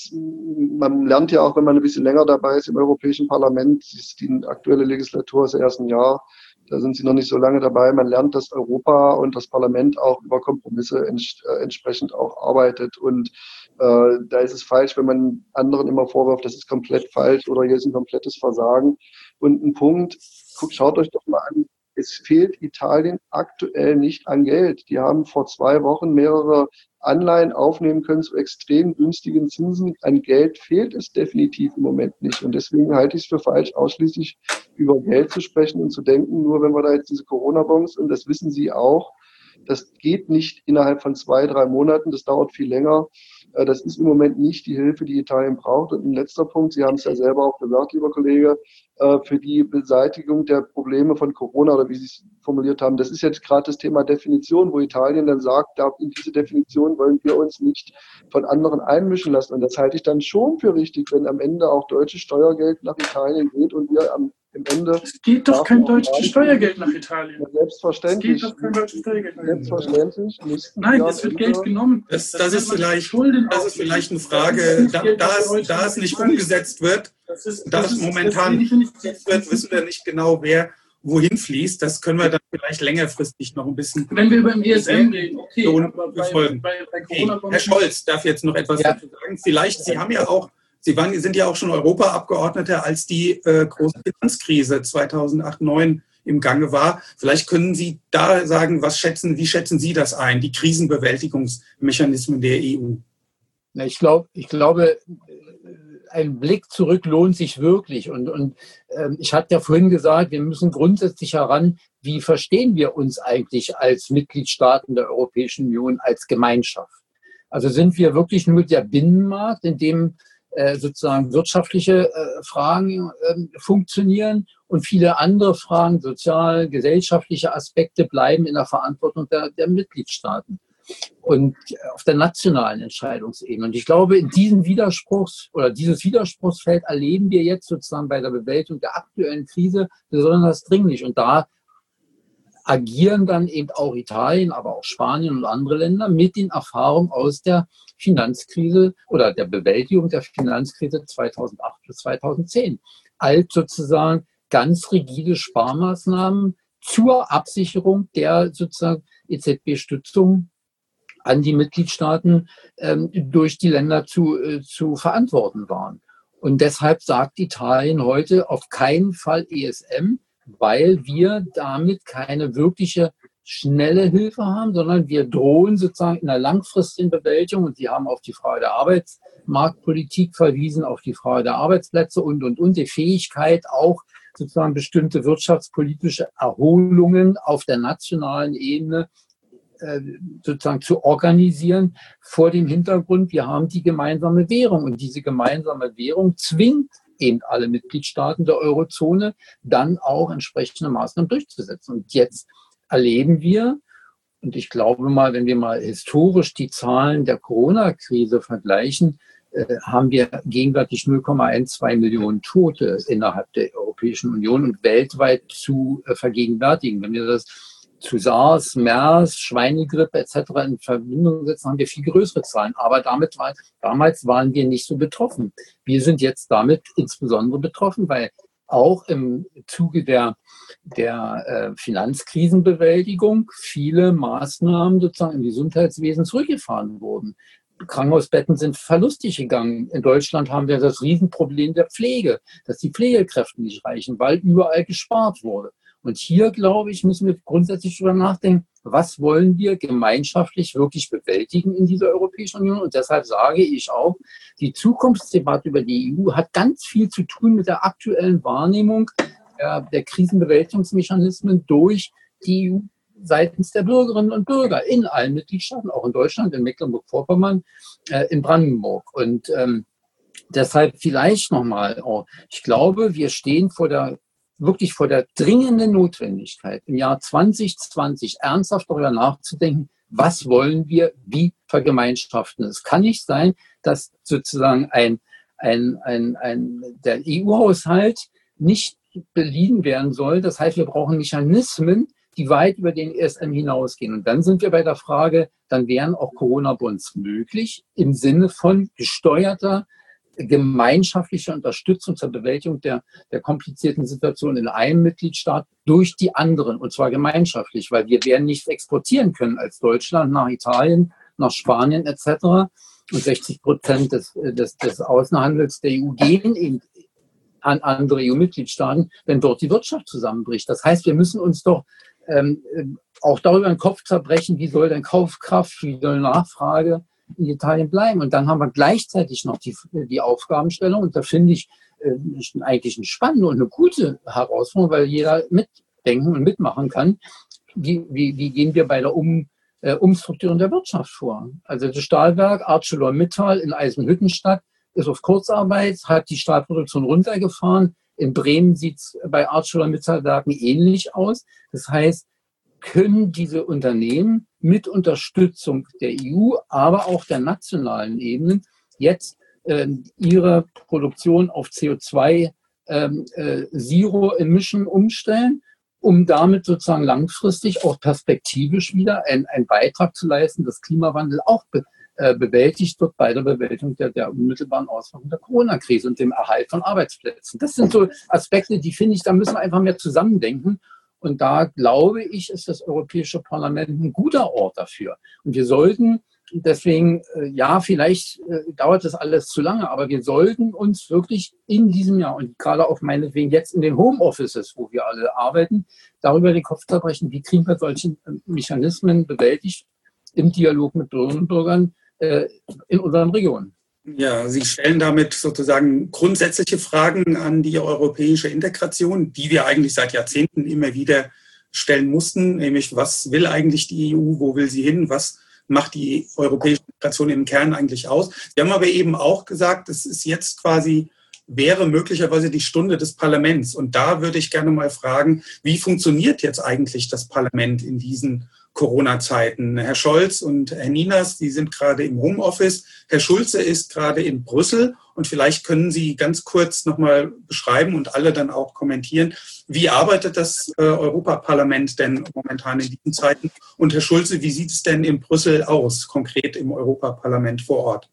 man lernt ja auch, wenn man ein bisschen länger dabei ist im Europäischen Parlament, die aktuelle Legislatur ist erst ein Jahr, da sind Sie noch nicht so lange dabei. Man lernt, dass Europa und das Parlament auch über Kompromisse entsprechend auch arbeitet. Und da ist es falsch, wenn man anderen immer vorwirft, das ist komplett falsch oder hier ist ein komplettes Versagen. Und ein Punkt, schaut euch doch mal an, es fehlt Italien aktuell nicht an Geld. Die haben vor 2 Wochen mehrere Anleihen aufnehmen können zu extrem günstigen Zinsen. An Geld fehlt es definitiv im Moment nicht. Und deswegen halte ich es für falsch, ausschließlich über Geld zu sprechen und zu denken, nur wenn wir da jetzt diese Corona-Bonds, und das wissen Sie auch, das geht nicht innerhalb von 2, 3 Monaten, das dauert viel länger. Das ist im Moment nicht die Hilfe, die Italien braucht. Und ein letzter Punkt, Sie haben es ja selber auch gesagt, lieber Kollege, für die Beseitigung der Probleme von Corona oder wie Sie es formuliert haben, das ist jetzt gerade das Thema Definition, wo Italien dann sagt, in diese Definition wollen wir uns nicht von anderen einmischen lassen. Und das halte ich dann schon für richtig, wenn am Ende auch deutsches Steuergeld nach Italien geht und wir im Ende... Es geht doch kein deutsches Steuergeld nach Italien. Selbstverständlich. Es geht doch kein deutsches Steuergeld nach Italien. Selbstverständlich. Nein, es wird Geld genommen. Das ist vielleicht eine Frage, da es nicht umgesetzt wird, da es momentan umgesetzt wird, wissen wir nicht genau, wer wohin fließt. Das können wir dann vielleicht längerfristig noch ein bisschen... Wenn wir über den ESM reden, okay. Aber bei Corona Herr Scholz darf jetzt noch etwas dazu sagen. Vielleicht, Sie sind ja auch schon Europaabgeordneter, als die große Finanzkrise 2008/9 im Gange war. Vielleicht können Sie da sagen, wie schätzen Sie das ein, die Krisenbewältigungsmechanismen der EU? Ich glaube, ein Blick zurück lohnt sich wirklich. Und ich hatte ja vorhin gesagt, wir müssen grundsätzlich heran, wie verstehen wir uns eigentlich als Mitgliedstaaten der Europäischen Union, als Gemeinschaft? Also sind wir wirklich nur der Binnenmarkt, in dem sozusagen wirtschaftliche Fragen funktionieren und viele andere Fragen, sozial, gesellschaftliche Aspekte bleiben in der Verantwortung der Mitgliedstaaten und auf der nationalen Entscheidungsebene. Und ich glaube, in diesem dieses Widerspruchsfeld erleben wir jetzt sozusagen bei der Bewältigung der aktuellen Krise besonders dringlich. Und da agieren dann eben auch Italien, aber auch Spanien und andere Länder mit den Erfahrungen aus der Finanzkrise oder der Bewältigung der Finanzkrise 2008 bis 2010. Als sozusagen ganz rigide Sparmaßnahmen zur Absicherung der sozusagen EZB-Stützung an die Mitgliedstaaten durch die Länder zu verantworten waren. Und deshalb sagt Italien heute auf keinen Fall ESM, weil wir damit keine wirkliche schnelle Hilfe haben, sondern wir drohen sozusagen in der langfristigen Bewältigung, und Sie haben auf die Frage der Arbeitsmarktpolitik verwiesen, auf die Frage der Arbeitsplätze und die Fähigkeit auch sozusagen bestimmte wirtschaftspolitische Erholungen auf der nationalen Ebene sozusagen zu organisieren vor dem Hintergrund, wir haben die gemeinsame Währung und diese gemeinsame Währung zwingt eben alle Mitgliedstaaten der Eurozone dann auch entsprechende Maßnahmen durchzusetzen. Und jetzt erleben wir, und ich glaube mal, wenn wir mal historisch die Zahlen der Corona-Krise vergleichen, haben wir gegenwärtig 0,12 Millionen Tote innerhalb der Europäischen Union und weltweit zu vergegenwärtigen. Wenn wir das zu SARS, MERS, Schweinegrippe etc. in Verbindung setzen, haben wir viel größere Zahlen. Aber damals waren wir nicht so betroffen. Wir sind jetzt damit insbesondere betroffen, weil auch im Zuge der Finanzkrisenbewältigung viele Maßnahmen sozusagen im Gesundheitswesen zurückgefahren wurden. Krankenhausbetten sind verlustig gegangen. In Deutschland haben wir das Riesenproblem der Pflege, dass die Pflegekräfte nicht reichen, weil überall gespart wurde. Und hier, glaube ich, müssen wir grundsätzlich darüber nachdenken, was wollen wir gemeinschaftlich wirklich bewältigen in dieser Europäischen Union? Und deshalb sage ich auch, die Zukunftsdebatte über die EU hat ganz viel zu tun mit der aktuellen Wahrnehmung der Krisenbewältigungsmechanismen durch die EU seitens der Bürgerinnen und Bürger in allen Mitgliedstaaten, auch in Deutschland, in Mecklenburg-Vorpommern, in Brandenburg. Und deshalb vielleicht nochmal, ich glaube, wir stehen wirklich vor der dringenden Notwendigkeit, im Jahr 2020 ernsthaft darüber nachzudenken, was wollen wir, wie vergemeinschaften. Es kann nicht sein, dass sozusagen der EU-Haushalt nicht beliehen werden soll. Das heißt, wir brauchen Mechanismen, die weit über den ESM hinausgehen. Und dann sind wir bei der Frage, dann wären auch Corona-Bonds möglich im Sinne von gesteuerter gemeinschaftliche Unterstützung zur Bewältigung der komplizierten Situation in einem Mitgliedstaat durch die anderen, und zwar gemeinschaftlich, weil wir werden nicht exportieren können als Deutschland nach Italien, nach Spanien etc. Und 60% des Außenhandels der EU gehen eben an andere EU-Mitgliedstaaten, wenn dort die Wirtschaft zusammenbricht. Das heißt, wir müssen uns doch auch darüber den Kopf zerbrechen, wie soll denn Kaufkraft, wie soll Nachfrage in Italien bleiben. Und dann haben wir gleichzeitig noch die Aufgabenstellung. Und da finde ich eigentlich eine spannende und eine gute Herausforderung, weil jeder mitdenken und mitmachen kann. Wie gehen wir bei der Umstrukturierung der Wirtschaft vor? Also das Stahlwerk ArcelorMittal in Eisenhüttenstadt ist auf Kurzarbeit, hat die Stahlproduktion runtergefahren. In Bremen sieht es bei ArcelorMittal-Werken ähnlich aus. Das heißt, können diese Unternehmen mit Unterstützung der EU, aber auch der nationalen Ebenen jetzt ihre Produktion auf CO2 Zero-Emission umstellen, um damit sozusagen langfristig auch perspektivisch wieder einen Beitrag zu leisten, dass Klimawandel auch bewältigt wird bei der Bewältigung der unmittelbaren Auswirkungen der Corona-Krise und dem Erhalt von Arbeitsplätzen. Das sind so Aspekte, die finde ich, da müssen wir einfach mehr zusammendenken. Und da glaube ich, ist das Europäische Parlament ein guter Ort dafür. Und wir sollten deswegen, vielleicht dauert das alles zu lange, aber wir sollten uns wirklich in diesem Jahr und gerade auch meinetwegen jetzt in den Homeoffices, wo wir alle arbeiten, darüber den Kopf zerbrechen, wie kriegen wir solche Mechanismen bewältigt im Dialog mit Bürgerinnen und Bürgern in unseren Regionen. Ja, Sie stellen damit sozusagen grundsätzliche Fragen an die europäische Integration, die wir eigentlich seit Jahrzehnten immer wieder stellen mussten, nämlich was will eigentlich die EU, wo will sie hin, was macht die europäische Integration im Kern eigentlich aus. Sie haben aber eben auch gesagt, es ist jetzt wäre möglicherweise die Stunde des Parlaments. Und da würde ich gerne mal fragen, wie funktioniert jetzt eigentlich das Parlament in diesen Corona-Zeiten? Herr Scholz und Herr Ninas, die sind gerade im Homeoffice. Herr Schulze ist gerade in Brüssel. Und vielleicht können Sie ganz kurz nochmal beschreiben und alle dann auch kommentieren, wie arbeitet das Europaparlament denn momentan in diesen Zeiten? Und Herr Schulze, wie sieht es denn in Brüssel aus, konkret im Europaparlament vor Ort?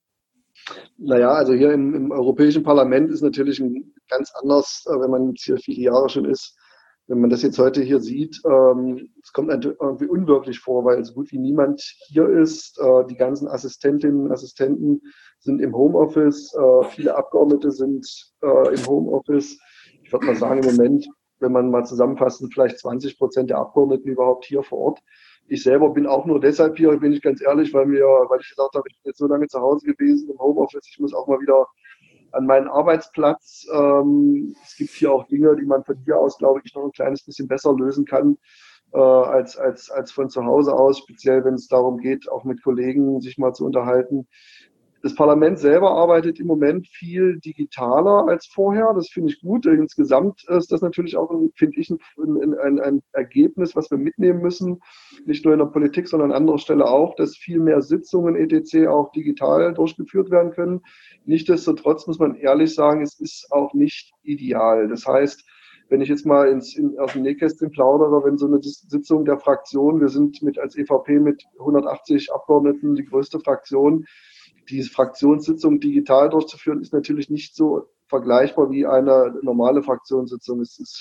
Naja, also hier im Europäischen Parlament ist natürlich ganz anders, wenn man jetzt hier viele Jahre schon ist. Wenn man das jetzt heute hier sieht, es kommt irgendwie unwirklich vor, weil so gut wie niemand hier ist. Die ganzen Assistentinnen und Assistenten sind im Homeoffice. Viele Abgeordnete sind im Homeoffice. Ich würde mal sagen, im Moment, wenn man mal zusammenfasst, sind vielleicht 20% der Abgeordneten überhaupt hier vor Ort. Ich selber bin auch nur deshalb hier, bin ich ganz ehrlich, weil ich gesagt habe, ich bin jetzt so lange zu Hause gewesen im Homeoffice, ich muss auch mal wieder an meinen Arbeitsplatz. Es gibt hier auch Dinge, die man von hier aus, glaube ich, noch ein kleines bisschen besser lösen kann als von zu Hause aus, speziell wenn es darum geht, auch mit Kollegen sich mal zu unterhalten. Das Parlament selber arbeitet im Moment viel digitaler als vorher. Das finde ich gut. Insgesamt ist das natürlich auch, finde ich, ein Ergebnis, was wir mitnehmen müssen. Nicht nur in der Politik, sondern an anderer Stelle auch, dass viel mehr Sitzungen etc. auch digital durchgeführt werden können. Nichtsdestotrotz muss man ehrlich sagen, es ist auch nicht ideal. Das heißt, wenn ich jetzt mal aus dem Nähkästchen plaudere, wenn so eine Sitzung der Fraktion, wir sind als EVP mit 180 Abgeordneten die größte Fraktion, diese Fraktionssitzung digital durchzuführen, ist natürlich nicht so vergleichbar wie eine normale Fraktionssitzung. Es ist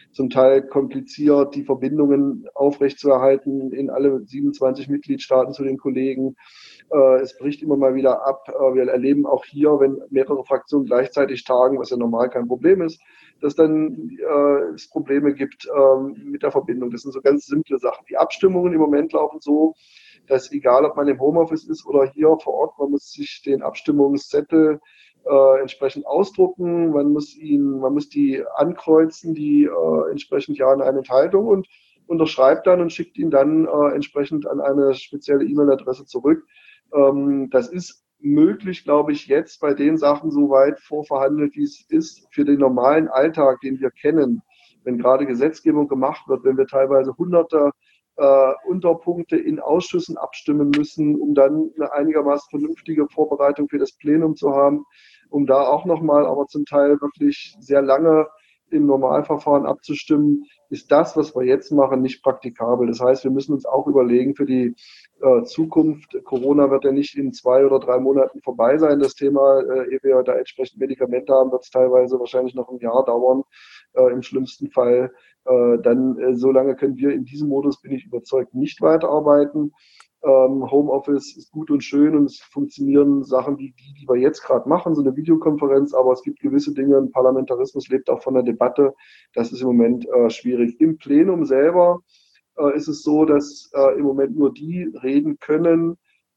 zum Teil kompliziert, die Verbindungen aufrechtzuerhalten in alle 27 Mitgliedstaaten zu den Kollegen. Es bricht immer mal wieder ab. Wir erleben auch hier, wenn mehrere Fraktionen gleichzeitig tagen, was ja normal kein Problem ist, dass dann es Probleme gibt mit der Verbindung. Das sind so ganz simple Sachen. Die Abstimmungen im Moment laufen so, dass egal, ob man im Homeoffice ist oder hier vor Ort, man muss sich den Abstimmungszettel entsprechend ausdrucken, man muss die ankreuzen, die entsprechend ja in eine Enthaltung und unterschreibt dann und schickt ihn dann entsprechend an eine spezielle E-Mail-Adresse zurück. Das ist möglich, glaube ich, jetzt bei den Sachen so weit vorverhandelt, wie es ist, für den normalen Alltag, den wir kennen, wenn gerade Gesetzgebung gemacht wird, wenn wir teilweise hunderte Unterpunkte in Ausschüssen abstimmen müssen, um dann eine einigermaßen vernünftige Vorbereitung für das Plenum zu haben, um da auch nochmal, aber zum Teil wirklich sehr lange im Normalverfahren abzustimmen, ist das, was wir jetzt machen, nicht praktikabel. Das heißt, wir müssen uns auch überlegen für die Zukunft. Corona wird ja nicht in 2 oder 3 Monaten vorbei sein. Das Thema, ehe wir da entsprechend Medikamente haben, wird es teilweise wahrscheinlich noch ein Jahr dauern, im schlimmsten Fall. So lange können wir in diesem Modus, bin ich überzeugt, nicht weiterarbeiten. Homeoffice ist gut und schön und es funktionieren Sachen wie die wir jetzt gerade machen, so eine Videokonferenz, aber es gibt gewisse Dinge, ein Parlamentarismus lebt auch von der Debatte. Das ist im Moment schwierig. Im Plenum selber ist es so, dass im Moment nur die reden können,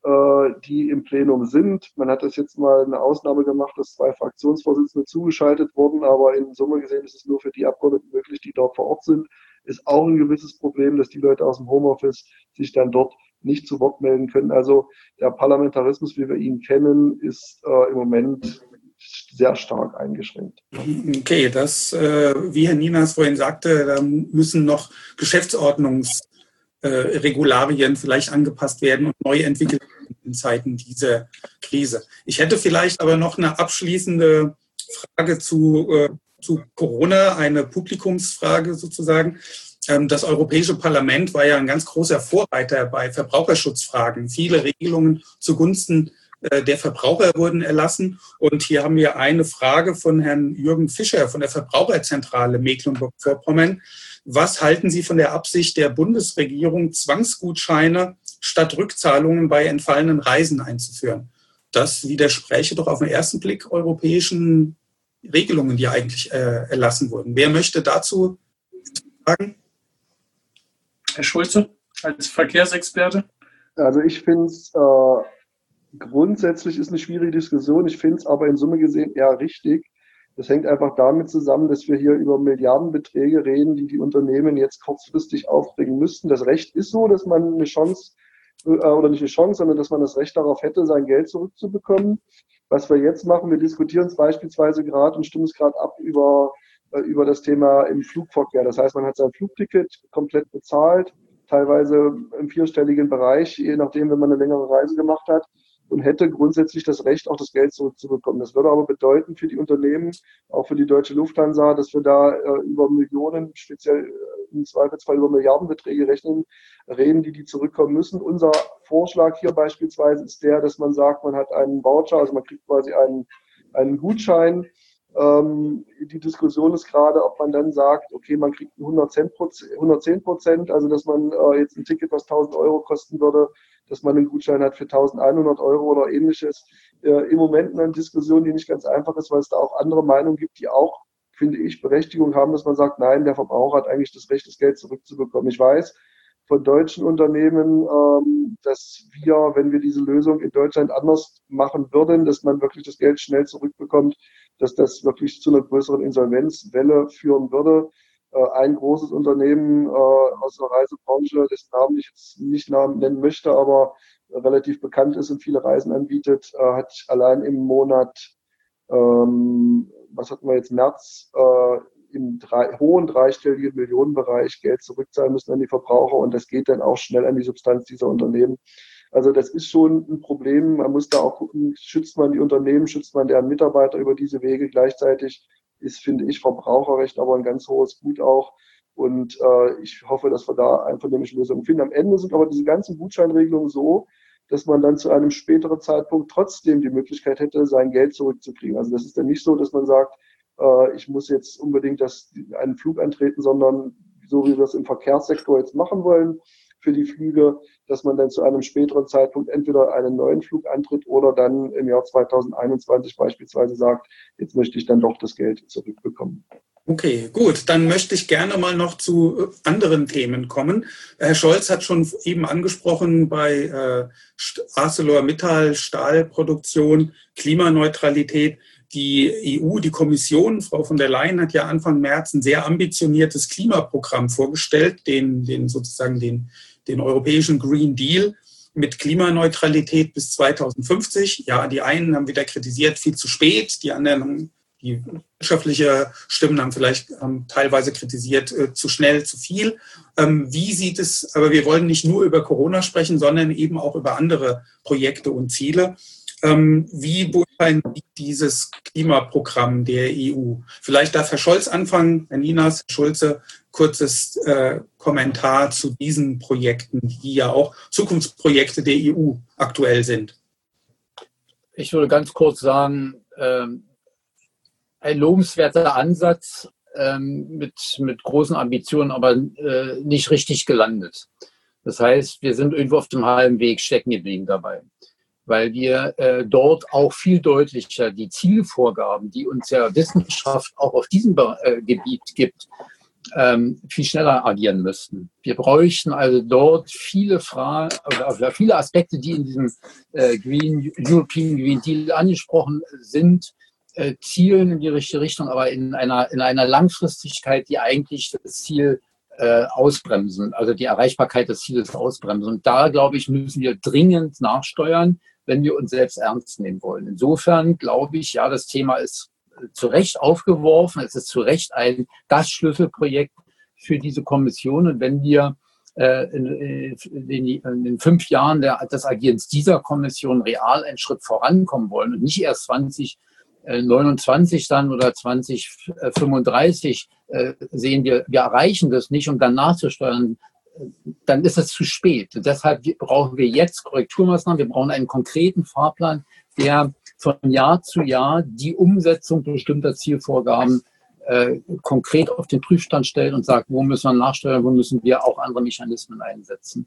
die im Plenum sind. Man hat das jetzt mal eine Ausnahme gemacht, dass 2 Fraktionsvorsitzende zugeschaltet wurden, aber in Summe gesehen ist es nur für die Abgeordneten möglich, die dort vor Ort sind. Ist auch ein gewisses Problem, dass die Leute aus dem Homeoffice sich dann dort nicht zu Wort melden können. Also der Parlamentarismus, wie wir ihn kennen, ist im Moment sehr stark eingeschränkt. Okay, wie Herr Ninas vorhin sagte, da müssen noch Geschäftsordnungsregularien vielleicht angepasst werden und neu entwickelt werden in Zeiten dieser Krise. Ich hätte vielleicht aber noch eine abschließende Frage zu Corona, eine Publikumsfrage sozusagen. Das Europäische Parlament war ja ein ganz großer Vorreiter bei Verbraucherschutzfragen. Viele Regelungen zugunsten der Verbraucher wurden erlassen. Und hier haben wir eine Frage von Herrn Jürgen Fischer von der Verbraucherzentrale Mecklenburg-Vorpommern. Was halten Sie von der Absicht der Bundesregierung, Zwangsgutscheine statt Rückzahlungen bei entfallenen Reisen einzuführen? Das widerspräche doch auf den ersten Blick europäischen Regelungen, die eigentlich erlassen wurden. Wer möchte dazu sagen? Herr Schulze, als Verkehrsexperte? Also ich finde es grundsätzlich ist eine schwierige Diskussion. Ich finde es aber in Summe gesehen eher richtig. Das hängt einfach damit zusammen, dass wir hier über Milliardenbeträge reden, die Unternehmen jetzt kurzfristig aufbringen müssten. Das Recht ist so, dass man eine Chance, oder nicht eine Chance, sondern dass man das Recht darauf hätte, sein Geld zurückzubekommen. Was wir jetzt machen, wir diskutieren es beispielsweise gerade und stimmen es gerade ab über das Thema im Flugverkehr. Das heißt, man hat sein Flugticket komplett bezahlt, teilweise im 4-stelligen Bereich, je nachdem, wenn man eine längere Reise gemacht hat, und hätte grundsätzlich das Recht, auch das Geld zurückzubekommen. Das würde aber bedeuten für die Unternehmen, auch für die Deutsche Lufthansa, dass wir da über Millionen, speziell im Zweifelsfall über Milliardenbeträge reden, die zurückkommen müssen. Unser Vorschlag hier beispielsweise ist der, dass man sagt, man hat einen Voucher, also man kriegt quasi einen Gutschein. Die Diskussion ist gerade, ob man dann sagt, okay, man kriegt 110%, also dass man jetzt ein Ticket, was 1.000 Euro kosten würde, dass man einen Gutschein hat für 1.100 Euro oder ähnliches. Im Moment eine Diskussion, die nicht ganz einfach ist, weil es da auch andere Meinungen gibt, die auch, finde ich, Berechtigung haben, dass man sagt, nein, der Verbraucher hat eigentlich das Recht, das Geld zurückzubekommen. Ich weiß von deutschen Unternehmen, dass wir, wenn wir diese Lösung in Deutschland anders machen würden, dass man wirklich das Geld schnell zurückbekommt, dass das wirklich zu einer größeren Insolvenzwelle führen würde. Ein großes Unternehmen aus der Reisebranche, dessen Namen ich jetzt nicht nennen möchte, aber relativ bekannt ist und viele Reisen anbietet, hat allein im Monat, was hatten wir jetzt, März, im hohen dreistelligen Millionenbereich Geld zurückzahlen müssen an die Verbraucher und das geht dann auch schnell an die Substanz dieser Unternehmen. Also das ist schon ein Problem. Man muss da auch gucken, schützt man die Unternehmen, schützt man deren Mitarbeiter über diese Wege. Gleichzeitig ist, finde ich, Verbraucherrecht aber ein ganz hohes Gut auch. Und ich hoffe, dass wir da eine vernünftige Lösung finden. Am Ende sind aber diese ganzen Gutscheinregelungen so, dass man dann zu einem späteren Zeitpunkt trotzdem die Möglichkeit hätte, sein Geld zurückzukriegen. Also das ist dann nicht so, dass man sagt, ich muss jetzt unbedingt einen Flug antreten, sondern so wie wir es im Verkehrssektor jetzt machen wollen für die Flüge, dass man dann zu einem späteren Zeitpunkt entweder einen neuen Flug antritt oder dann im Jahr 2021 beispielsweise sagt, jetzt möchte ich dann doch das Geld zurückbekommen. Okay, gut. Dann möchte ich gerne mal noch zu anderen Themen kommen. Herr Scholz hat schon eben angesprochen bei ArcelorMittal Stahlproduktion, Klimaneutralität. Die EU, die Kommission, Frau von der Leyen, hat ja Anfang März ein sehr ambitioniertes Klimaprogramm vorgestellt, den europäischen Green Deal mit Klimaneutralität bis 2050. Ja, die einen haben wieder kritisiert, viel zu spät, die anderen, die wirtschaftliche Stimmen haben teilweise kritisiert, zu schnell, zu viel. Wie sieht es, aber wir wollen nicht nur über Corona sprechen, sondern eben auch über andere Projekte und Ziele. Wie beurteilen Sie dieses Klimaprogramm der EU? Vielleicht darf Herr Scholz anfangen, Herr Ninas, Herr Schulze, kurzes Kommentar zu diesen Projekten, die ja auch Zukunftsprojekte der EU aktuell sind. Ich würde ganz kurz sagen, ein lobenswerter Ansatz mit großen Ambitionen, aber nicht richtig gelandet. Das heißt, wir sind irgendwo auf dem halben Weg stecken geblieben dabei, weil wir dort auch viel deutlicher die Zielvorgaben, die uns ja Wissenschaft auch auf diesem Gebiet gibt, viel schneller agieren müssten. Wir bräuchten also dort viele Aspekte, die in diesem European Green Deal angesprochen sind, zielen in die richtige Richtung, aber in einer Langfristigkeit, die eigentlich das Ziel ausbremsen, also die Erreichbarkeit des Zieles ausbremsen. Und da, glaube ich, müssen wir dringend nachsteuern, wenn wir uns selbst ernst nehmen wollen. Insofern glaube ich, ja, das Thema ist zu Recht aufgeworfen. Es ist zu Recht das Schlüsselprojekt für diese Kommission. Und wenn wir in den 5 Jahren des Agierens dieser Kommission real einen Schritt vorankommen wollen und nicht erst 2029 dann oder 2035 sehen wir erreichen das nicht, um dann nachzusteuern, dann ist es zu spät. Und deshalb brauchen wir jetzt Korrekturmaßnahmen. Wir brauchen einen konkreten Fahrplan, der von Jahr zu Jahr die Umsetzung bestimmter Zielvorgaben konkret auf den Prüfstand stellt und sagt, wo müssen wir nachsteuern, wo müssen wir auch andere Mechanismen einsetzen.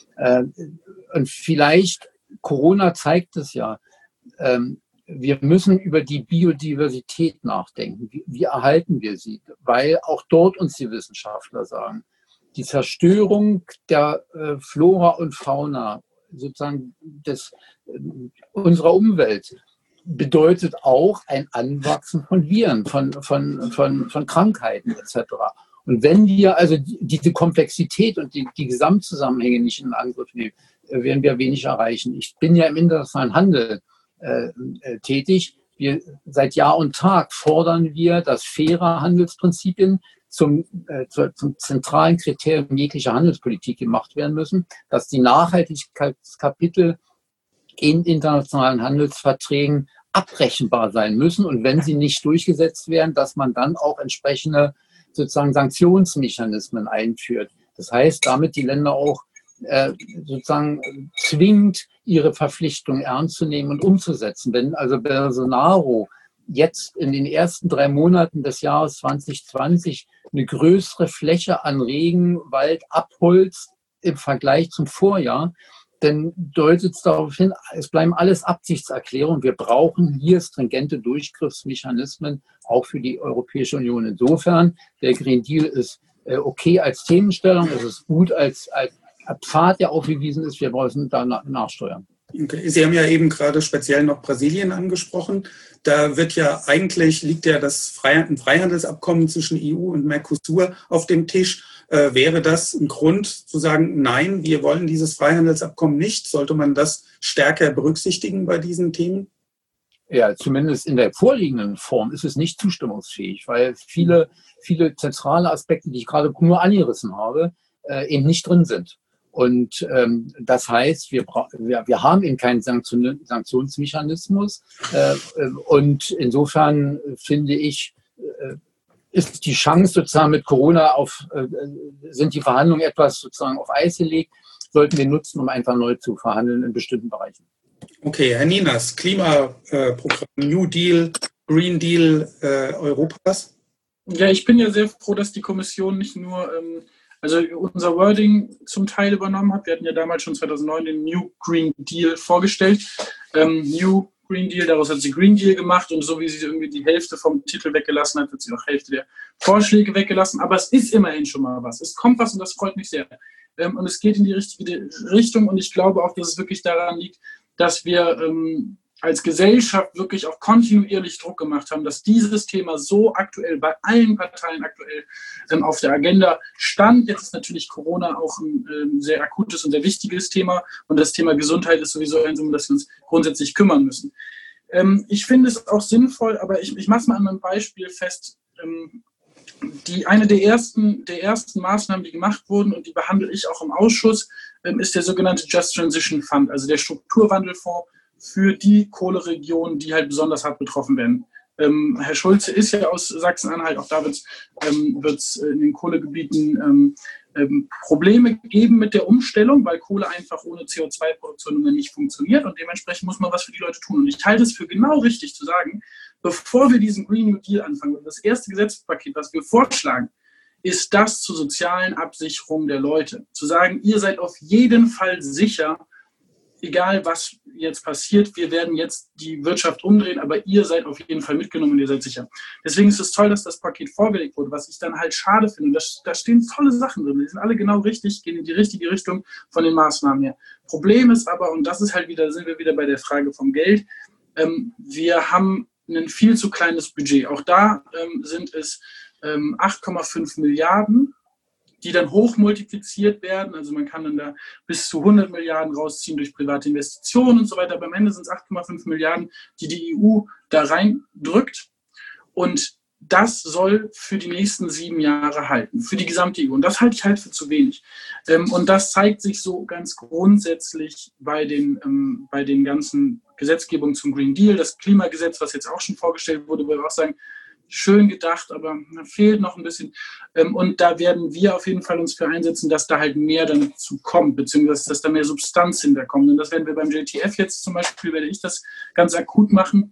Und vielleicht, Corona zeigt es ja, wir müssen über die Biodiversität nachdenken. Wie erhalten wir sie? Weil auch dort uns die Wissenschaftler sagen, die Zerstörung der Flora und Fauna, sozusagen unserer Umwelt, bedeutet auch ein Anwachsen von Viren, von Krankheiten etc. Und wenn wir also diese Komplexität und die Gesamtzusammenhänge nicht in Angriff nehmen, werden wir wenig erreichen. Ich bin ja im internationalen Handel tätig. Seit Jahr und Tag fordern wir, dass faire Handelsprinzipien zum zentralen Kriterium jeglicher Handelspolitik gemacht werden müssen, dass die Nachhaltigkeitskapitel in internationalen Handelsverträgen abrechenbar sein müssen und wenn sie nicht durchgesetzt werden, dass man dann auch entsprechende sozusagen Sanktionsmechanismen einführt. Das heißt, damit die Länder auch sozusagen zwingt, ihre Verpflichtung ernst zu nehmen und umzusetzen. Wenn also Bolsonaro jetzt in den ersten 3 Monaten des Jahres 2020 eine größere Fläche an Regenwald abholzt im Vergleich zum Vorjahr, dann deutet es darauf hin, es bleiben alles Absichtserklärungen. Wir brauchen hier stringente Durchgriffsmechanismen, auch für die Europäische Union. Insofern, der Green Deal ist okay als Themenstellung, es ist gut als Pfad, der aufgewiesen ist, wir müssen da nachsteuern. Okay. Sie haben ja eben gerade speziell noch Brasilien angesprochen. Da liegt ja das Freihandelsabkommen zwischen EU und Mercosur auf dem Tisch. Wäre das ein Grund zu sagen, nein, wir wollen dieses Freihandelsabkommen nicht? Sollte man das stärker berücksichtigen bei diesen Themen? Ja, zumindest in der vorliegenden Form ist es nicht zustimmungsfähig, weil viele zentrale Aspekte, die ich gerade nur angerissen habe, eben nicht drin sind. Und das heißt, wir haben eben keinen Sanktionsmechanismus. Und insofern finde ich, ist die Chance sozusagen mit Corona sind die Verhandlungen etwas sozusagen auf Eis gelegt, sollten wir nutzen, um einfach neu zu verhandeln in bestimmten Bereichen. Okay, Herr Ninas, Klimaprogramm, New Deal, Green Deal Europas? Ja, ich bin ja sehr froh, dass die Kommission nicht nur also unser Wording zum Teil übernommen hat. Wir hatten ja damals schon 2009 den New Green Deal vorgestellt. New Green Deal, daraus hat sie Green Deal gemacht und so wie sie irgendwie die Hälfte vom Titel weggelassen hat, hat sie auch Hälfte der Vorschläge weggelassen. Aber es ist immerhin schon mal was. Es kommt was und das freut mich sehr. Und es geht in die richtige Richtung und ich glaube auch, dass es wirklich daran liegt, dass wir als Gesellschaft wirklich auch kontinuierlich Druck gemacht haben, dass dieses Thema so aktuell bei allen Parteien aktuell auf der Agenda stand. Jetzt ist natürlich Corona auch ein sehr akutes und sehr wichtiges Thema und das Thema Gesundheit ist sowieso eins, um das wir uns grundsätzlich kümmern müssen. Ich finde es auch sinnvoll, aber ich mache es mal an einem Beispiel fest. Eine der ersten Maßnahmen, die gemacht wurden und die behandle ich auch im Ausschuss, ist der sogenannte Just Transition Fund, also der Strukturwandelfonds für die Kohleregionen, die halt besonders hart betroffen werden. Herr Schulze ist ja aus Sachsen-Anhalt, auch da wird es in den Kohlegebieten Probleme geben mit der Umstellung, weil Kohle einfach ohne CO2-Produktion nicht funktioniert und dementsprechend muss man was für die Leute tun. Und ich halte es für genau richtig zu sagen, bevor wir diesen Green New Deal anfangen, das erste Gesetzespaket, was wir vorschlagen, ist das zur sozialen Absicherung der Leute. Zu sagen, ihr seid auf jeden Fall sicher, egal was jetzt passiert, wir werden jetzt die Wirtschaft umdrehen, aber ihr seid auf jeden Fall mitgenommen und ihr seid sicher. Deswegen ist es toll, dass das Paket vorgelegt wurde, was ich dann halt schade finde. Da stehen tolle Sachen drin, die sind alle genau richtig, gehen in die richtige Richtung von den Maßnahmen her. Problem ist aber, und das ist halt wieder, sind wir wieder bei der Frage vom Geld, wir haben ein viel zu kleines Budget. Auch da sind es 8,5 Milliarden, die dann hochmultipliziert werden. Also man kann dann da bis zu 100 Milliarden rausziehen durch private Investitionen und so weiter. Aber am Ende sind es 8,5 Milliarden, die die EU da reindrückt. Und das soll für die nächsten 7 Jahre halten, für die gesamte EU. Und das halte ich halt für zu wenig. Und das zeigt sich so ganz grundsätzlich bei den ganzen Gesetzgebungen zum Green Deal. Das Klimagesetz, was jetzt auch schon vorgestellt wurde, wo wir auch sagen, schön gedacht, aber da fehlt noch ein bisschen. Und da werden wir auf jeden Fall uns für einsetzen, dass da halt mehr dazu kommt, beziehungsweise dass da mehr Substanz hinterkommt. Und das werden wir beim JTF jetzt zum Beispiel, werde ich das ganz akut machen.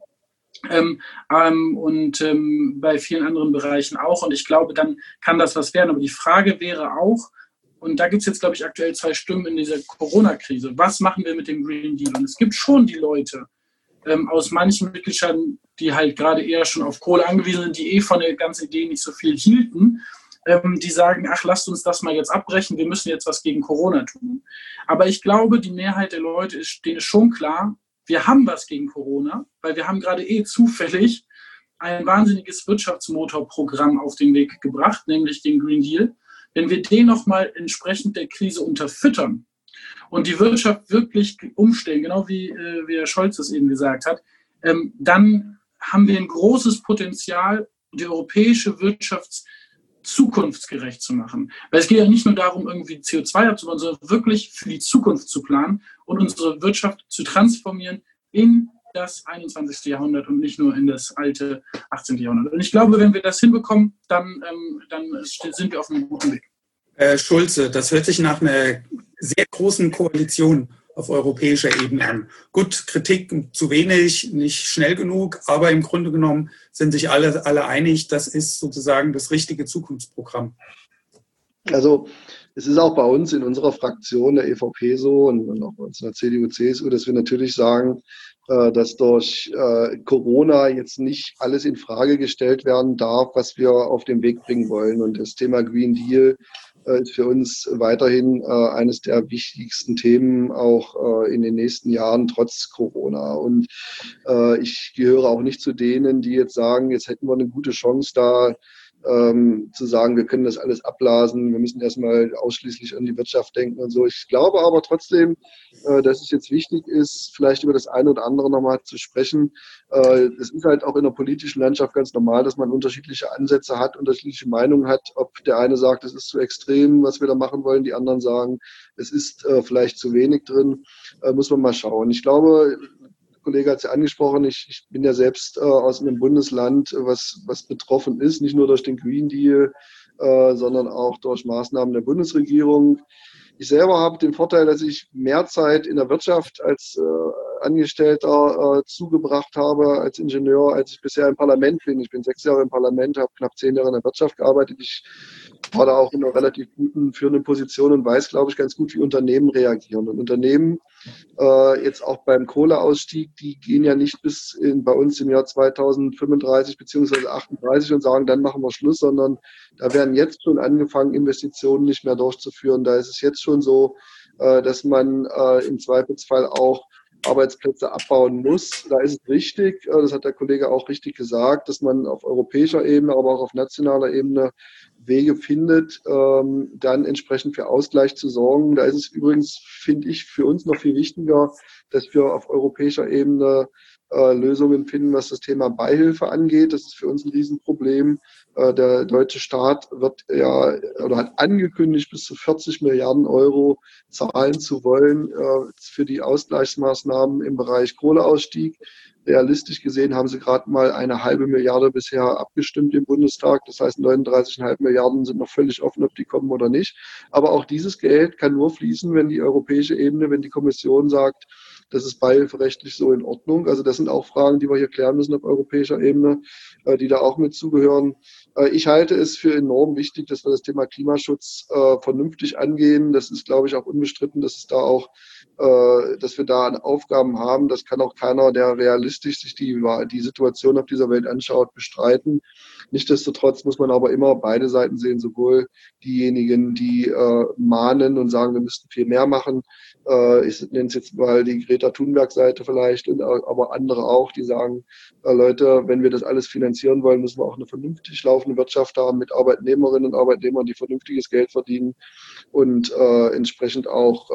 Und bei vielen anderen Bereichen auch. Und ich glaube, dann kann das was werden. Aber die Frage wäre auch, und da gibt es jetzt, glaube ich, aktuell 2 Stimmen in dieser Corona-Krise. Was machen wir mit dem Green Deal? Und es gibt schon die Leute aus manchen Mitgliedstaaten, die halt gerade eher schon auf Kohle angewiesen sind, die von der ganzen Idee nicht so viel hielten, die sagen, ach, lasst uns das mal jetzt abbrechen, wir müssen jetzt was gegen Corona tun. Aber ich glaube, die Mehrheit der Leute denen ist schon klar, wir haben was gegen Corona, weil wir haben gerade zufällig ein wahnsinniges Wirtschaftsmotorprogramm auf den Weg gebracht, nämlich den Green Deal. Wenn wir den nochmal entsprechend der Krise unterfüttern und die Wirtschaft wirklich umstellen, genau wie Herr Scholz es eben gesagt hat, dann haben wir ein großes Potenzial, die europäische Wirtschaft zukunftsgerecht zu machen. Weil es geht ja nicht nur darum, irgendwie CO2 abzubauen, sondern wirklich für die Zukunft zu planen und unsere Wirtschaft zu transformieren in das 21. Jahrhundert und nicht nur in das alte 18. Jahrhundert. Und ich glaube, wenn wir das hinbekommen, dann sind wir auf einem guten Weg. Herr Schulze, das hört sich nach einer sehr großen Koalition auf europäischer Ebene an. Gut, Kritik zu wenig, nicht schnell genug, aber im Grunde genommen sind sich alle einig, das ist sozusagen das richtige Zukunftsprogramm. Also es ist auch bei uns in unserer Fraktion der EVP so und auch bei uns in der CDU, CSU, dass wir natürlich sagen, dass durch Corona jetzt nicht alles in Frage gestellt werden darf, was wir auf den Weg bringen wollen. Und das Thema Green Deal ist für uns weiterhin eines der wichtigsten Themen auch in den nächsten Jahren trotz Corona. Und ich gehöre auch nicht zu denen, die jetzt sagen, jetzt hätten wir eine gute Chance da, zu sagen, wir können das alles abblasen, wir müssen erstmal ausschließlich an die Wirtschaft denken und so. Ich glaube aber trotzdem, dass es jetzt wichtig ist, vielleicht über das eine oder andere nochmal zu sprechen. Es ist halt auch in der politischen Landschaft ganz normal, dass man unterschiedliche Ansätze hat, unterschiedliche Meinungen hat. Ob der eine sagt, es ist zu extrem, was wir da machen wollen, die anderen sagen, es ist vielleicht zu wenig drin, muss man mal schauen. Ich glaube, der Kollege hat es ja angesprochen, ich bin ja selbst aus einem Bundesland, was betroffen ist, nicht nur durch den Green Deal, sondern auch durch Maßnahmen der Bundesregierung. Ich selber habe den Vorteil, dass ich mehr Zeit in der Wirtschaft als Angestellter zugebracht habe als Ingenieur, als ich bisher im Parlament bin. Ich bin 6 Jahre im Parlament, habe knapp 10 Jahre in der Wirtschaft gearbeitet. Ich war da auch in einer relativ guten, führenden Position und weiß, glaube ich, ganz gut, wie Unternehmen reagieren. Und Unternehmen, jetzt auch beim Kohleausstieg, die gehen ja nicht bei uns im Jahr 2035 bzw. 2038 und sagen, dann machen wir Schluss, sondern da werden jetzt schon angefangen, Investitionen nicht mehr durchzuführen. Da ist es jetzt schon so, dass man im Zweifelsfall auch Arbeitsplätze abbauen muss. Da ist es richtig, das hat der Kollege auch richtig gesagt, dass man auf europäischer Ebene, aber auch auf nationaler Ebene Wege findet, dann entsprechend für Ausgleich zu sorgen. Da ist es übrigens, finde ich, für uns noch viel wichtiger, dass wir auf europäischer Ebene Lösungen finden, was das Thema Beihilfe angeht. Das ist für uns ein Riesenproblem. Der deutsche Staat hat angekündigt, bis zu 40 Milliarden Euro zahlen zu wollen für die Ausgleichsmaßnahmen im Bereich Kohleausstieg. Realistisch gesehen haben sie gerade mal 1,5 Milliarde bisher abgestimmt im Bundestag. Das heißt, 39,5 Milliarden sind noch völlig offen, ob die kommen oder nicht. Aber auch dieses Geld kann nur fließen, wenn die europäische Ebene, wenn die Kommission sagt, das ist beihilferechtlich so in Ordnung. Also das sind auch Fragen, die wir hier klären müssen auf europäischer Ebene, die da auch mit zugehören. Ich halte es für enorm wichtig, dass wir das Thema Klimaschutz vernünftig angehen. Das ist, glaube ich, auch unbestritten, dass wir da Aufgaben haben. Das kann auch keiner, der realistisch sich die Situation auf dieser Welt anschaut, bestreiten. Nichtsdestotrotz muss man aber immer beide Seiten sehen, sowohl diejenigen, die mahnen und sagen, wir müssten viel mehr machen. Ich nenne es jetzt mal die Greta Thunberg-Seite vielleicht, aber andere auch, die sagen, Leute, wenn wir das alles finanzieren wollen, müssen wir auch eine vernünftig laufende Wirtschaft haben mit Arbeitnehmerinnen und Arbeitnehmern, die vernünftiges Geld verdienen und entsprechend auch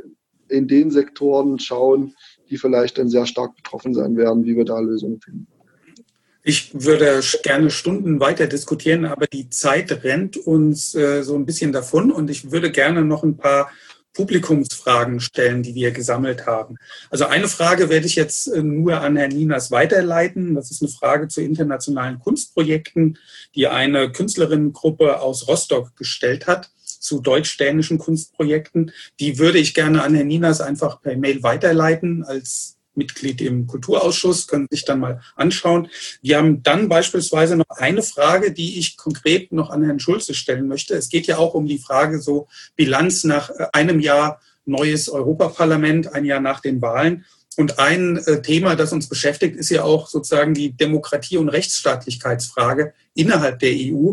in den Sektoren schauen, die vielleicht dann sehr stark betroffen sein werden, wie wir da Lösungen finden. Ich würde gerne Stunden weiter diskutieren, aber die Zeit rennt uns so ein bisschen davon und ich würde gerne noch ein paar Publikumsfragen stellen, die wir gesammelt haben. Also eine Frage werde ich jetzt nur an Herrn Ninas weiterleiten. Das ist eine Frage zu internationalen Kunstprojekten, die eine Künstlerinnengruppe aus Rostock gestellt hat, zu deutsch-dänischen Kunstprojekten. Die würde ich gerne an Herrn Ninas einfach per Mail weiterleiten als Mitglied im Kulturausschuss, können sich dann mal anschauen. Wir haben dann beispielsweise noch eine Frage, die ich konkret noch an Herrn Schulze stellen möchte. Es geht ja auch um die Frage so Bilanz nach einem Jahr neues Europaparlament, ein Jahr nach den Wahlen. Und ein Thema, das uns beschäftigt, ist ja auch sozusagen die Demokratie- und Rechtsstaatlichkeitsfrage innerhalb der EU.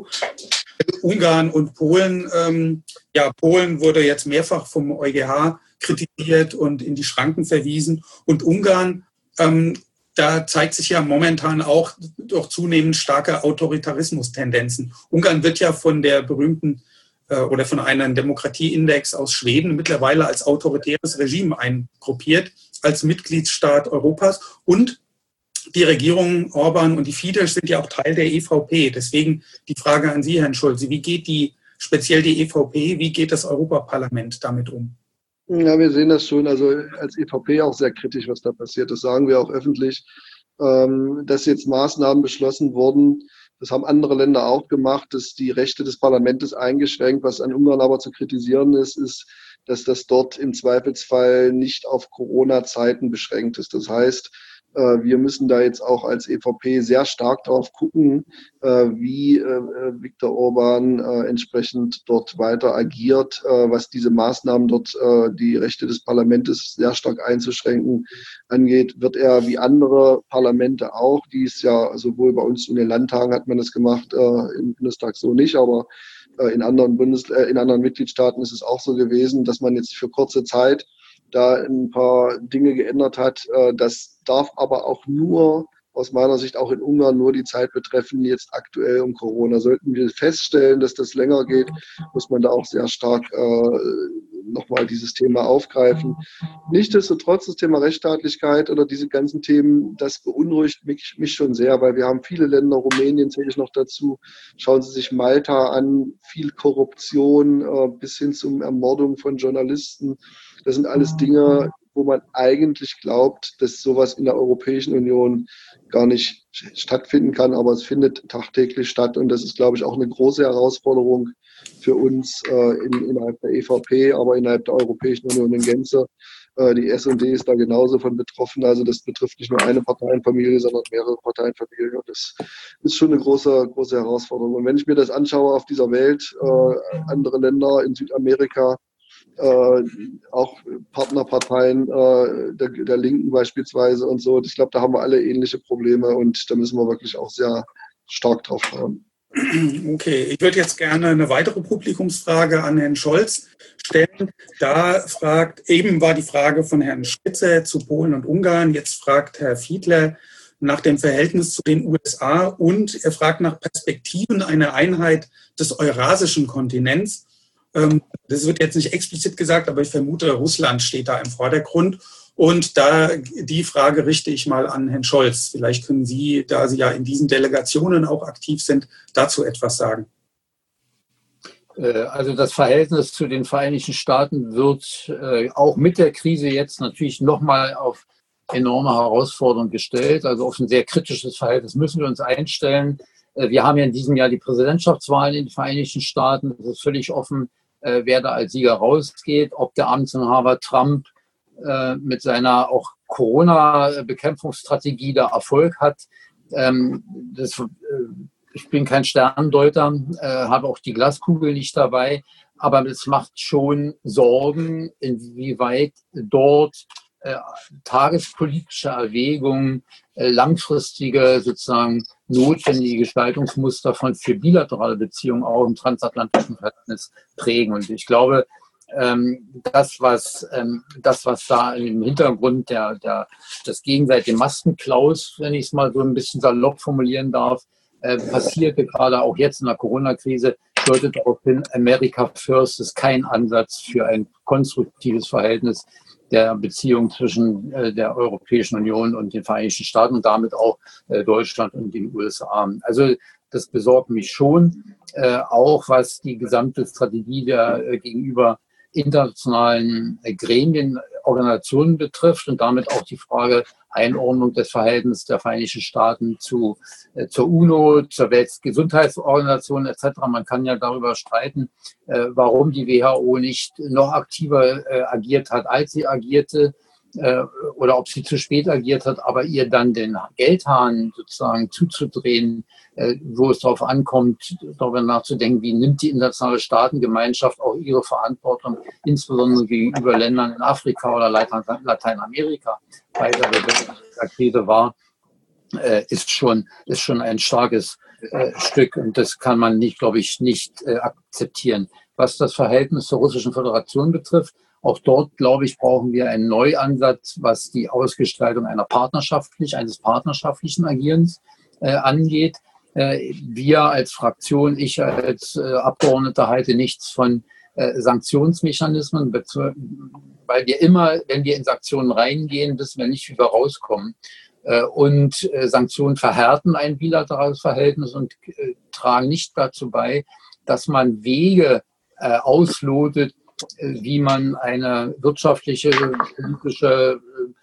Ungarn und Polen. Polen wurde jetzt mehrfach vom EuGH kritisiert und in die Schranken verwiesen. Und Ungarn, da zeigt sich ja momentan auch doch zunehmend starke Autoritarismus-Tendenzen. Ungarn wird ja von der berühmten oder von einem Demokratieindex aus Schweden mittlerweile als autoritäres Regime eingruppiert, als Mitgliedsstaat Europas. Und die Regierung Orban und die Fidesz sind ja auch Teil der EVP. Deswegen die Frage an Sie, Herrn Schulze, wie geht speziell die EVP, wie geht das Europaparlament damit um? Ja, wir sehen das schon, also als EVP auch sehr kritisch, was da passiert. Das sagen wir auch öffentlich, dass jetzt Maßnahmen beschlossen wurden. Das haben andere Länder auch gemacht, dass die Rechte des Parlaments eingeschränkt. Was an Ungarn aber zu kritisieren ist, dass das dort im Zweifelsfall nicht auf Corona-Zeiten beschränkt ist. Das heißt, wir müssen da jetzt auch als EVP sehr stark drauf gucken, wie Viktor Orban entsprechend dort weiter agiert, was diese Maßnahmen dort, die Rechte des Parlaments sehr stark einzuschränken angeht. Wird er wie andere Parlamente auch, die es ja sowohl bei uns in den Landtagen hat man das gemacht, im Bundestag so nicht, aber in anderen Mitgliedstaaten ist es auch so gewesen, dass man jetzt für kurze Zeit da ein paar Dinge geändert hat. Das darf aber auch nur, aus meiner Sicht auch in Ungarn, nur die Zeit betreffen, jetzt aktuell um Corona. Sollten wir feststellen, dass das länger geht, muss man da auch sehr stark nochmal dieses Thema aufgreifen. Nichtsdestotrotz das Thema Rechtsstaatlichkeit oder diese ganzen Themen, das beunruhigt mich schon sehr, weil wir haben viele Länder, Rumänien zähle ich noch dazu, schauen Sie sich Malta an, viel Korruption bis hin zum Ermordung von Journalisten. Das sind alles Dinge, wo man eigentlich glaubt, dass sowas in der Europäischen Union gar nicht stattfinden kann, aber es findet tagtäglich statt und das ist, glaube ich, auch eine große Herausforderung für uns innerhalb der EVP, aber innerhalb der Europäischen Union in Gänze, Die S&D ist da genauso von betroffen. Also das betrifft nicht nur eine Parteienfamilie, sondern mehrere Parteienfamilien. Und das ist schon eine große Herausforderung. Und wenn ich mir das anschaue auf dieser Welt, andere Länder in Südamerika, auch Partnerparteien der Linken beispielsweise und so. Ich glaube, da haben wir alle ähnliche Probleme und da müssen wir wirklich auch sehr stark drauf schauen. Okay, ich würde jetzt gerne eine weitere Publikumsfrage an Herrn Scholz stellen. Eben war die Frage von Herrn Spitzer zu Polen und Ungarn. Jetzt fragt Herr Fiedler nach dem Verhältnis zu den USA und er fragt nach Perspektiven einer Einheit des eurasischen Kontinents. Das wird jetzt nicht explizit gesagt, aber ich vermute, Russland steht da im Vordergrund. Und die Frage richte ich mal an Herrn Scholz. Vielleicht können Sie, da Sie ja in diesen Delegationen auch aktiv sind, dazu etwas sagen. Also das Verhältnis zu den Vereinigten Staaten wird auch mit der Krise jetzt natürlich nochmal auf enorme Herausforderungen gestellt. Also auf ein sehr kritisches Verhältnis müssen wir uns einstellen. Wir haben ja in diesem Jahr die Präsidentschaftswahlen in den Vereinigten Staaten. Es ist völlig offen, wer da als Sieger rausgeht, ob der Amtsinhaber Trump mit seiner auch Corona-Bekämpfungsstrategie da Erfolg hat. Ich bin kein Sterndeuter, habe auch die Glaskugel nicht dabei, aber es macht schon Sorgen, inwieweit dort tagespolitische Erwägungen, langfristige sozusagen notwendige Gestaltungsmuster für bilaterale Beziehungen auch im transatlantischen Verhältnis prägen. Und ich glaube, das, was da im Hintergrund des gegenseitigen Maskenklaus, wenn ich es mal so ein bisschen salopp formulieren darf, passierte gerade auch jetzt in der Corona-Krise, deutet darauf hin, America First ist kein Ansatz für ein konstruktives Verhältnis der Beziehung zwischen der Europäischen Union und den Vereinigten Staaten und damit auch Deutschland und den USA. Also das besorgt mich schon, auch was die gesamte Strategie gegenüber internationalen Gremien, Organisationen betrifft und damit auch die Frage Einordnung des Verhältnisses der Vereinigten Staaten zur UNO, zur Weltgesundheitsorganisation etc. Man kann ja darüber streiten, warum die WHO nicht noch aktiver agiert hat, als sie agierte, oder ob sie zu spät agiert hat, aber ihr dann den Geldhahn sozusagen zuzudrehen, wo es darauf ankommt, darüber nachzudenken, wie nimmt die internationale Staatengemeinschaft auch ihre Verantwortung, insbesondere gegenüber Ländern in Afrika oder Lateinamerika, bei der Krise war, ist schon ein starkes Stück und das kann man nicht, glaube ich, nicht akzeptieren. Was das Verhältnis zur Russischen Föderation betrifft, auch dort, glaube ich, brauchen wir einen Neuansatz, was die Ausgestaltung eines partnerschaftlichen Agierens angeht. Wir als Fraktion, ich als Abgeordneter halte nichts von Sanktionsmechanismen, weil wir immer, wenn wir in Sanktionen reingehen, wissen wir nicht, wie wir rauskommen. Und Sanktionen verhärten ein bilaterales Verhältnis und tragen nicht dazu bei, dass man Wege auslotet, wie man eine wirtschaftliche, politische,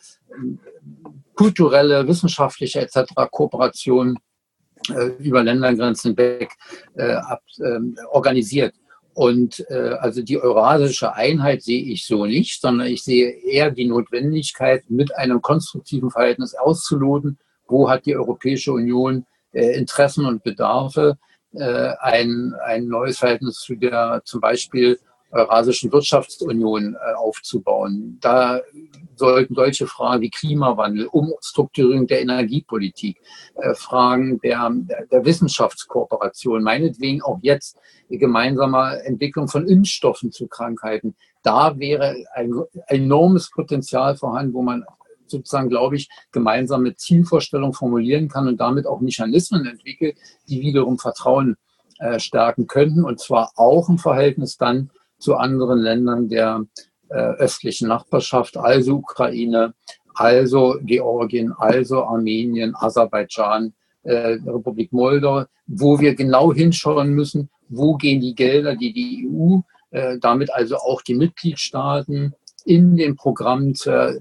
kulturelle, wissenschaftliche etc. Kooperation über Ländergrenzen hinweg organisiert. Und also die eurasische Einheit sehe ich so nicht, sondern ich sehe eher die Notwendigkeit, mit einem konstruktiven Verhältnis auszuloten, wo hat die Europäische Union Interessen und Bedarfe, ein neues Verhältnis zu der zum Beispiel Eurasischen Wirtschaftsunion aufzubauen. Da sollten solche Fragen wie Klimawandel, Umstrukturierung der Energiepolitik, Fragen der Wissenschaftskooperation, meinetwegen auch jetzt die gemeinsame Entwicklung von Impfstoffen zu Krankheiten. Da wäre ein enormes Potenzial vorhanden, wo man sozusagen, glaube ich, gemeinsame Zielvorstellungen formulieren kann und damit auch Mechanismen entwickelt, die wiederum Vertrauen stärken könnten, und zwar auch im Verhältnis dann zu anderen Ländern der östlichen Nachbarschaft, also Ukraine, also Georgien, also Armenien, Aserbaidschan, Republik Moldau, wo wir genau hinschauen müssen, wo gehen die Gelder, die die EU, damit also auch die Mitgliedstaaten in den Programmen zur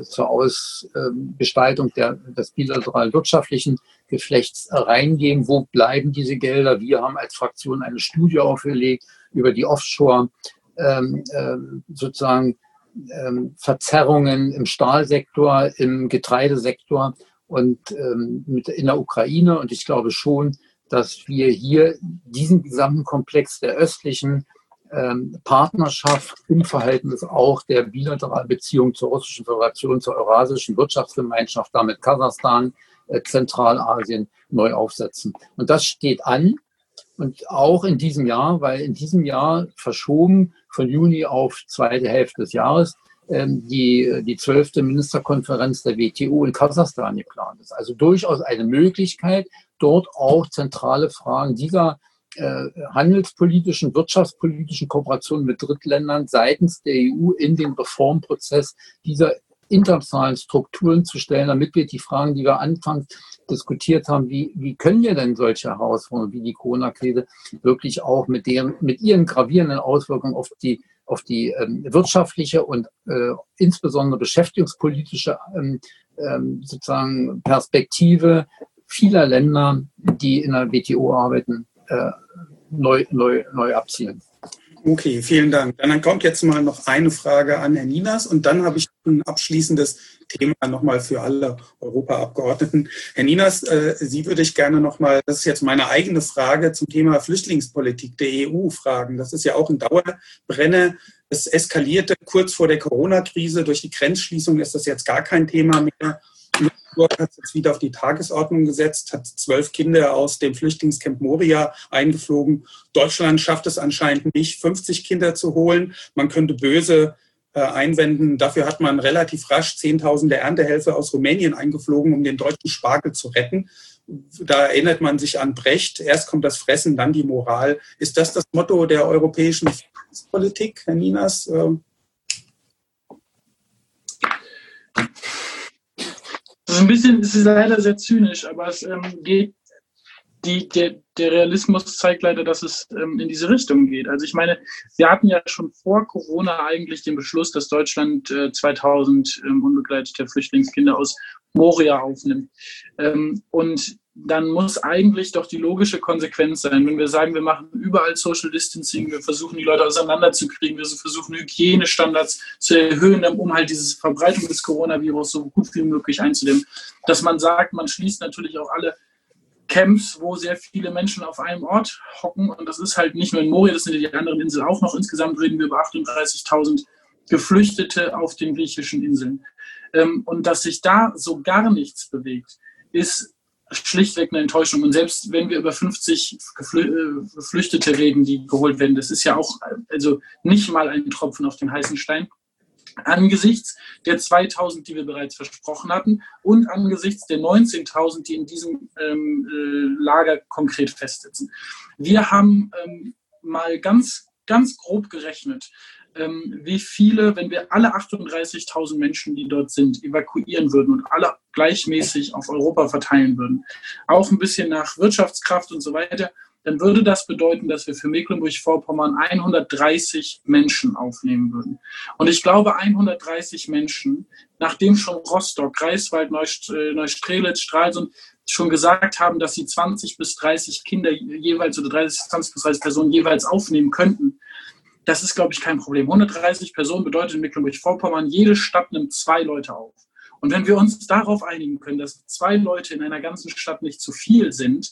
Ausgestaltung des bilateralen wirtschaftlichen Geflechts reingehen. Wo bleiben diese Gelder? Wir haben als Fraktion eine Studie aufgelegt über die Offshore sozusagen Verzerrungen im Stahlsektor, im Getreidesektor und in der Ukraine. Und ich glaube schon, dass wir hier diesen gesamten Komplex der östlichen Partnerschaft im Verhältnis auch der bilateralen Beziehung zur Russischen Föderation, zur Eurasischen Wirtschaftsgemeinschaft, damit Kasachstan, Zentralasien neu aufsetzen. Und das steht an. Und auch in diesem Jahr, weil in diesem Jahr verschoben von Juni auf zweite Hälfte des Jahres die 12. Ministerkonferenz der WTO in Kasachstan geplant ist. Also durchaus eine Möglichkeit, dort auch zentrale Fragen dieser handelspolitischen, wirtschaftspolitischen Kooperation mit Drittländern seitens der EU in den Reformprozess dieser internationalen Strukturen zu stellen, damit wir die Fragen, die wir anfangs diskutiert haben, wie können wir denn solche Herausforderungen wie die Corona-Krise wirklich auch mit ihren gravierenden Auswirkungen auf die wirtschaftliche und insbesondere beschäftigungspolitische sozusagen Perspektive vieler Länder, die in der WTO arbeiten, neu abzielen. Okay, vielen Dank. Dann kommt jetzt mal noch eine Frage an Herrn Ninas und dann habe ich ein abschließendes Thema nochmal für alle Europaabgeordneten. Herr Ninas, Sie würde ich gerne nochmal, das ist jetzt meine eigene Frage zum Thema Flüchtlingspolitik der EU fragen. Das ist ja auch ein Dauerbrenner. Es eskalierte kurz vor der Corona-Krise. Durch die Grenzschließung ist das jetzt gar kein Thema mehr. Luxemburg hat es jetzt wieder auf die Tagesordnung gesetzt, hat 12 Kinder aus dem Flüchtlingscamp Moria eingeflogen. Deutschland schafft es anscheinend nicht, 50 Kinder zu holen. Man könnte böse einwenden, dafür hat man relativ rasch Zehntausende Erntehelfer aus Rumänien eingeflogen, um den deutschen Spargel zu retten. Da erinnert man sich an Brecht, erst kommt das Fressen, dann die Moral. Ist das das Motto der europäischen Flüchtlingspolitik, Herr Ninas? Es ist leider sehr zynisch, aber es geht, der Realismus zeigt leider, dass es in diese Richtung geht. Also ich meine, wir hatten ja schon vor Corona eigentlich den Beschluss, dass Deutschland 2000 unbegleitete Flüchtlingskinder aus Moria aufnimmt. Und dann muss eigentlich doch die logische Konsequenz sein, wenn wir sagen, wir machen überall Social Distancing, wir versuchen die Leute auseinanderzukriegen, wir versuchen Hygienestandards zu erhöhen, um halt diese Verbreitung des Coronavirus so gut wie möglich einzudämmen, dass man sagt, man schließt natürlich auch alle Camps, wo sehr viele Menschen auf einem Ort hocken. Und das ist halt nicht nur in Moria, das sind ja die anderen Inseln auch noch. Insgesamt reden wir über 38.000 Geflüchtete auf den griechischen Inseln. Und dass sich da so gar nichts bewegt, ist schlichtweg eine Enttäuschung. Und selbst wenn wir über 50 Geflüchtete reden, die geholt werden, das ist ja auch also nicht mal ein Tropfen auf den heißen Stein. Angesichts der 2.000, die wir bereits versprochen hatten und angesichts der 19.000, die in diesem Lager konkret festsitzen. Wir haben mal ganz grob gerechnet, wie viele, wenn wir alle 38.000 Menschen, die dort sind, evakuieren würden und alle gleichmäßig auf Europa verteilen würden, auch ein bisschen nach Wirtschaftskraft und so weiter, dann würde das bedeuten, dass wir für Mecklenburg-Vorpommern 130 Menschen aufnehmen würden. Und ich glaube, 130 Menschen, nachdem schon Rostock, Greifswald, Neustrelitz, Stralsund schon gesagt haben, dass sie 20 bis 30 Kinder jeweils oder 20 bis 30 Personen jeweils aufnehmen könnten, das ist, glaube ich, kein Problem. 130 Personen bedeutet in Mecklenburg-Vorpommern, jede Stadt nimmt 2 Leute auf. Und wenn wir uns darauf einigen können, dass 2 Leute in einer ganzen Stadt nicht zu viel sind,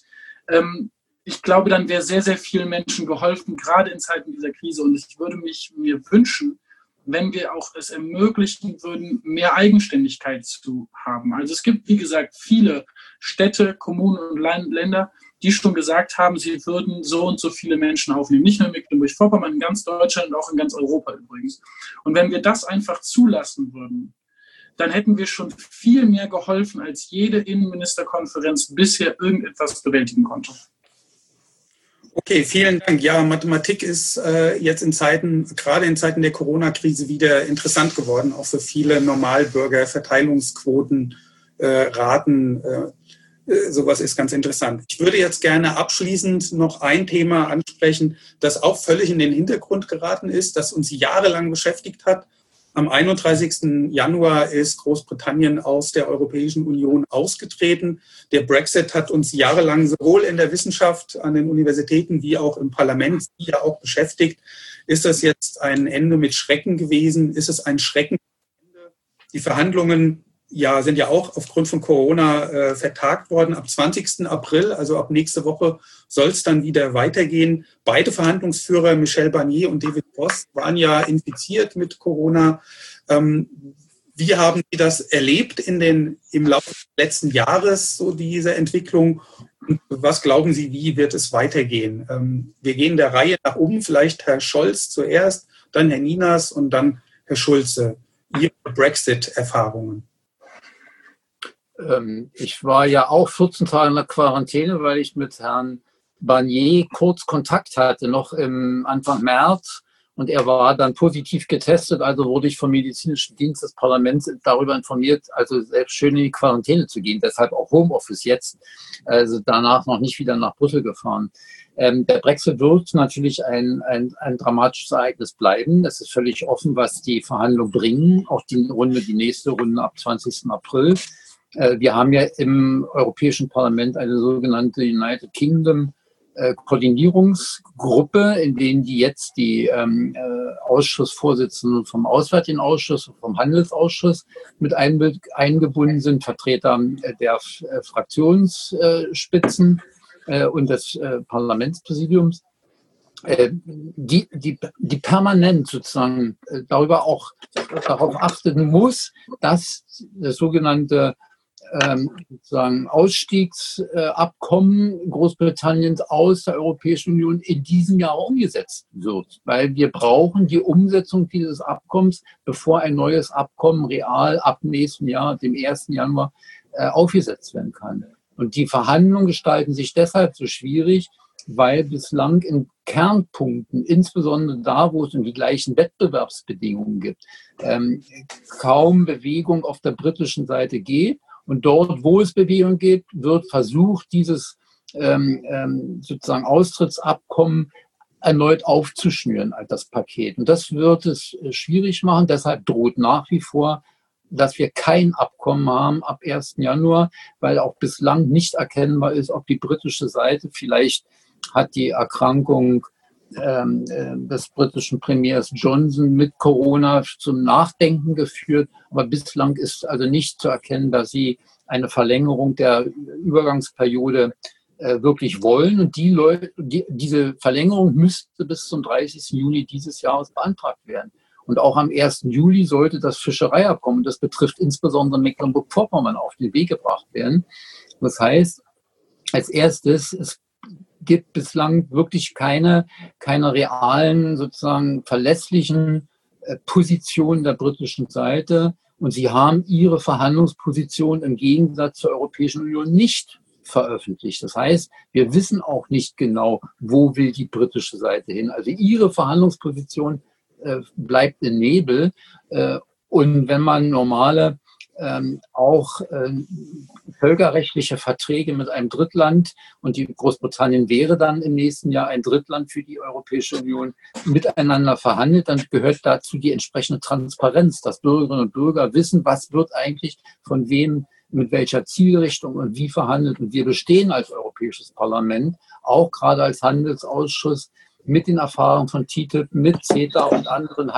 ich glaube, dann wäre sehr, sehr vielen Menschen geholfen, gerade in Zeiten dieser Krise. Und ich würde mir wünschen, wenn wir auch es ermöglichen würden, mehr Eigenständigkeit zu haben. Also es gibt, wie gesagt, viele Städte, Kommunen und Länder, die schon gesagt haben, sie würden so und so viele Menschen aufnehmen. Nicht nur in Mecklenburg-Vorpommern, in ganz Deutschland und auch in ganz Europa übrigens. Und wenn wir das einfach zulassen würden, dann hätten wir schon viel mehr geholfen, als jede Innenministerkonferenz bisher irgendetwas bewältigen konnte. Okay, vielen Dank. Ja, Mathematik ist jetzt gerade in Zeiten der Corona-Krise wieder interessant geworden, auch für viele Normalbürger, Verteilungsquoten, Raten, sowas ist ganz interessant. Ich würde jetzt gerne abschließend noch ein Thema ansprechen, das auch völlig in den Hintergrund geraten ist, das uns jahrelang beschäftigt hat. Am 31. Januar ist Großbritannien aus der Europäischen Union ausgetreten. Der Brexit hat uns jahrelang sowohl in der Wissenschaft an den Universitäten wie auch im Parlament ja auch beschäftigt. Ist das jetzt ein Ende mit Schrecken gewesen? Ist es ein Schrecken? Die Verhandlungen sind ja auch aufgrund von Corona vertagt worden. Ab 20. April, also ab nächste Woche, soll es dann wieder weitergehen. Beide Verhandlungsführer, Michel Barnier und David Voss, waren ja infiziert mit Corona. Wie haben Sie das erlebt im Laufe des letzten Jahres, so diese Entwicklung? Und was glauben Sie, wie wird es weitergehen? Wir gehen der Reihe nach oben, vielleicht Herr Scholz zuerst, dann Herr Ninas und dann Herr Schulze. Ihre Brexit-Erfahrungen. Ich war ja auch 14 Tage in der Quarantäne, weil ich mit Herrn Barnier kurz Kontakt hatte, noch im Anfang März. Und er war dann positiv getestet, also wurde ich vom medizinischen Dienst des Parlaments darüber informiert, also selbst schön in die Quarantäne zu gehen. Deshalb auch Homeoffice jetzt, also danach noch nicht wieder nach Brüssel gefahren. Der Brexit wird natürlich ein dramatisches Ereignis bleiben. Es ist völlig offen, was die Verhandlungen bringen, auch die nächste Runde ab 20. April. Wir haben ja im Europäischen Parlament eine sogenannte United Kingdom Koordinierungsgruppe, in denen jetzt die Ausschussvorsitzenden vom Auswärtigen Ausschuss und vom Handelsausschuss mit eingebunden sind, Vertreter der Fraktionsspitzen und des Parlamentspräsidiums, die permanent sozusagen darauf achten muss, dass das sogenannte sozusagen Ausstiegsabkommen Großbritanniens aus der Europäischen Union in diesem Jahr umgesetzt wird. Weil wir brauchen die Umsetzung dieses Abkommens, bevor ein neues Abkommen real ab nächsten Jahr, dem 1. Januar, aufgesetzt werden kann. Und die Verhandlungen gestalten sich deshalb so schwierig, weil bislang in Kernpunkten, insbesondere da, wo es um die gleichen Wettbewerbsbedingungen gibt, kaum Bewegung auf der britischen Seite geht. Und dort, wo es Bewegung gibt, wird versucht, dieses sozusagen Austrittsabkommen erneut aufzuschnüren als das Paket. Und das wird es schwierig machen. Deshalb droht nach wie vor, dass wir kein Abkommen haben ab 1. Januar, weil auch bislang nicht erkennbar ist, ob die britische Seite, vielleicht hat die Erkrankung des britischen Premiers Johnson mit Corona zum Nachdenken geführt. Aber bislang ist also nicht zu erkennen, dass sie eine Verlängerung der Übergangsperiode wirklich wollen. Und diese Verlängerung müsste bis zum 30. Juni dieses Jahres beantragt werden. Und auch am 1. Juli sollte das Fischereiabkommen, das betrifft insbesondere Mecklenburg-Vorpommern, auf den Weg gebracht werden. Das heißt, als erstes, es gibt bislang wirklich keine realen, sozusagen verlässlichen Positionen der britischen Seite. Und sie haben ihre Verhandlungsposition im Gegensatz zur Europäischen Union nicht veröffentlicht. Das heißt, wir wissen auch nicht genau, wo will die britische Seite hin. Also ihre Verhandlungsposition bleibt im Nebel. Und wenn man normale auch völkerrechtliche Verträge mit einem Drittland, und die Großbritannien wäre dann im nächsten Jahr ein Drittland für die Europäische Union, miteinander verhandelt, dann gehört dazu die entsprechende Transparenz, dass Bürgerinnen und Bürger wissen, was wird eigentlich von wem, mit welcher Zielrichtung und wie verhandelt. Und wir bestehen als Europäisches Parlament, auch gerade als Handelsausschuss, mit den Erfahrungen von TTIP, mit CETA und anderen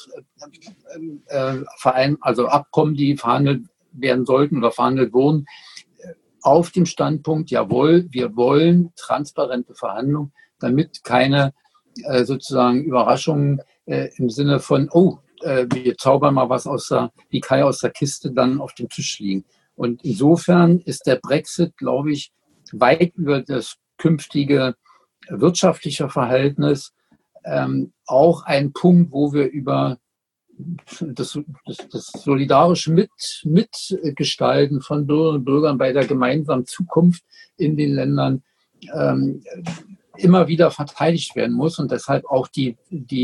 Handelsvereinen, also Abkommen, die verhandelt werden sollten oder verhandelt wurden, auf dem Standpunkt, jawohl, wir wollen transparente Verhandlungen, damit keine sozusagen Überraschungen im Sinne von, wir zaubern mal was wie Kai aus der Kiste dann auf dem Tisch liegen. Und insofern ist der Brexit, glaube ich, weit über das künftige wirtschaftliche Verhältnis auch ein Punkt, wo wir über das solidarische Mitgestalten von Bürgerinnen und Bürgern bei der gemeinsamen Zukunft in den Ländern immer wieder verteidigt werden muss und deshalb auch die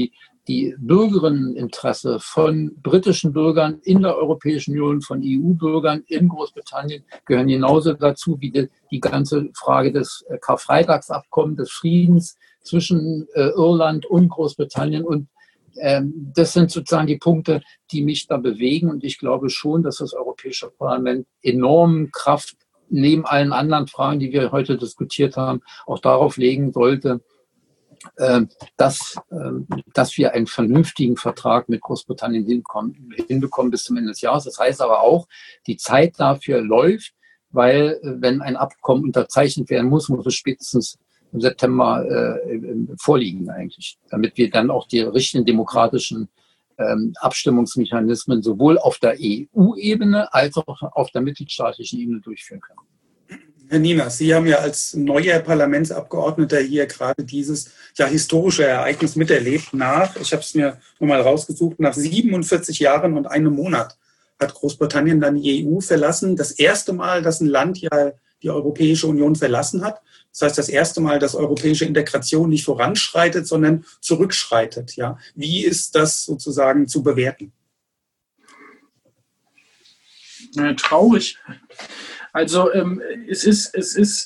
Bürgerinneninteresse von britischen Bürgern in der Europäischen Union, von EU-Bürgern in Großbritannien gehören genauso dazu wie die ganze Frage des Karfreitagsabkommens, des Friedens zwischen Irland und Großbritannien. Und das sind sozusagen die Punkte, die mich da bewegen. Und ich glaube schon, dass das Europäische Parlament enorme Kraft neben allen anderen Fragen, die wir heute diskutiert haben, auch darauf legen sollte, dass wir einen vernünftigen Vertrag mit Großbritannien hinbekommen bis zum Ende des Jahres. Das heißt aber auch, die Zeit dafür läuft, weil wenn ein Abkommen unterzeichnet werden muss es spätestens im September vorliegen eigentlich, damit wir dann auch die richtigen demokratischen Abstimmungsmechanismen sowohl auf der EU-Ebene als auch auf der mitgliedstaatlichen Ebene durchführen können. Herr Nieners, Sie haben ja als neuer Parlamentsabgeordneter hier gerade dieses historische Ereignis miterlebt. Ich habe es mir nochmal rausgesucht, nach 47 Jahren und einem Monat hat Großbritannien dann die EU verlassen. Das erste Mal, dass ein Land ja die Europäische Union verlassen hat. Das heißt, das erste Mal, dass europäische Integration nicht voranschreitet, sondern zurückschreitet. Ja? Wie ist das sozusagen zu bewerten? Traurig. Also es ist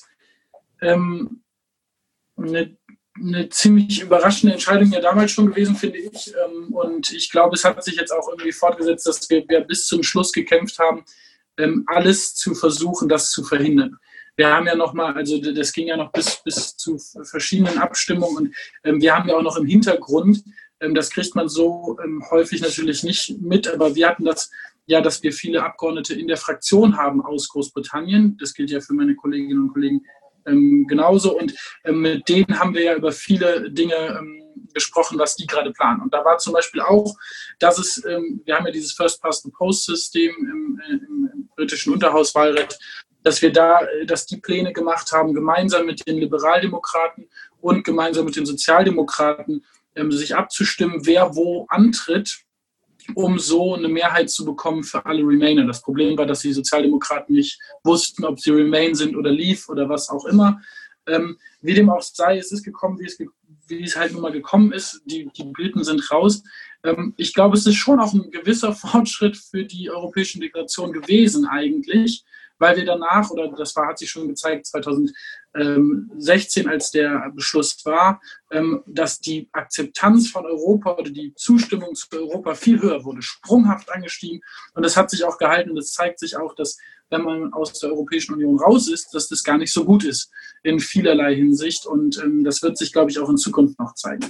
eine ziemlich überraschende Entscheidung ja damals schon gewesen, finde ich. Und ich glaube, es hat sich jetzt auch irgendwie fortgesetzt, dass wir bis zum Schluss gekämpft haben, alles zu versuchen, das zu verhindern. Wir haben ja nochmal, also das ging ja noch bis zu verschiedenen Abstimmungen und wir haben ja auch noch im Hintergrund, das kriegt man so häufig natürlich nicht mit, aber wir hatten das ja, dass wir viele Abgeordnete in der Fraktion haben aus Großbritannien. Das gilt ja für meine Kolleginnen und Kollegen genauso. Und mit denen haben wir ja über viele Dinge gesprochen, was die gerade planen. Und da war zum Beispiel auch, dass wir haben ja dieses First-Past-the-Post-System im britischen Unterhauswahlrecht, dass die Pläne gemacht haben, gemeinsam mit den Liberaldemokraten und gemeinsam mit den Sozialdemokraten sich abzustimmen, wer wo antritt, um so eine Mehrheit zu bekommen für alle Remainer. Das Problem war, dass die Sozialdemokraten nicht wussten, ob sie Remain sind oder Leave oder was auch immer. Wie dem auch sei, es ist gekommen, wie es halt nun mal gekommen ist. Die Briten sind raus. Ich glaube, es ist schon auch ein gewisser Fortschritt für die europäische Integration gewesen eigentlich, weil wir danach, oder das hat sich schon gezeigt 2016, als der Beschluss war, dass die Akzeptanz von Europa oder die Zustimmung zu Europa viel höher wurde, sprunghaft angestiegen. Und das hat sich auch gehalten. Und es zeigt sich auch, dass, wenn man aus der Europäischen Union raus ist, dass das gar nicht so gut ist in vielerlei Hinsicht. Und das wird sich, glaube ich, auch in Zukunft noch zeigen.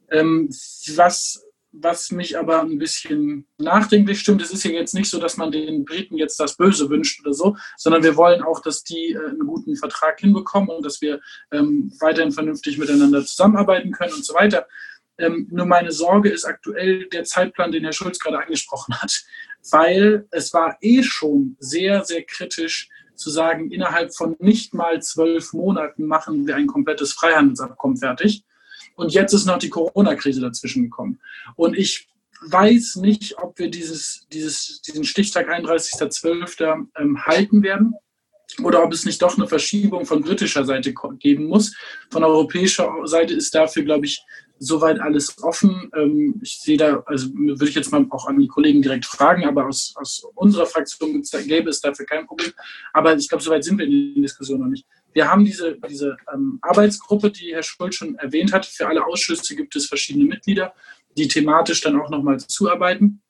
Was mich aber ein bisschen nachdenklich stimmt, es ist ja jetzt nicht so, dass man den Briten jetzt das Böse wünscht oder so, sondern wir wollen auch, dass die einen guten Vertrag hinbekommen und dass wir weiterhin vernünftig miteinander zusammenarbeiten können und so weiter. Nur meine Sorge ist aktuell der Zeitplan, den Herr Schulz gerade angesprochen hat, weil es war schon sehr, sehr kritisch zu sagen, innerhalb von nicht mal 12 Monaten machen wir ein komplettes Freihandelsabkommen fertig. Und jetzt ist noch die Corona-Krise dazwischen gekommen. Und ich weiß nicht, ob wir diesen Stichtag 31.12. Halten werden oder ob es nicht doch eine Verschiebung von britischer Seite geben muss. Von europäischer Seite ist dafür, glaube ich, soweit alles offen. Ich sehe da, also würde ich jetzt mal auch an die Kollegen direkt fragen, aber aus unserer Fraktion gäbe es dafür kein Problem. Aber ich glaube, soweit sind wir in der Diskussion noch nicht. Wir haben diese Arbeitsgruppe, die Herr Schulz schon erwähnt hat. Für alle Ausschüsse gibt es verschiedene Mitglieder, die thematisch dann auch nochmal zuarbeiten.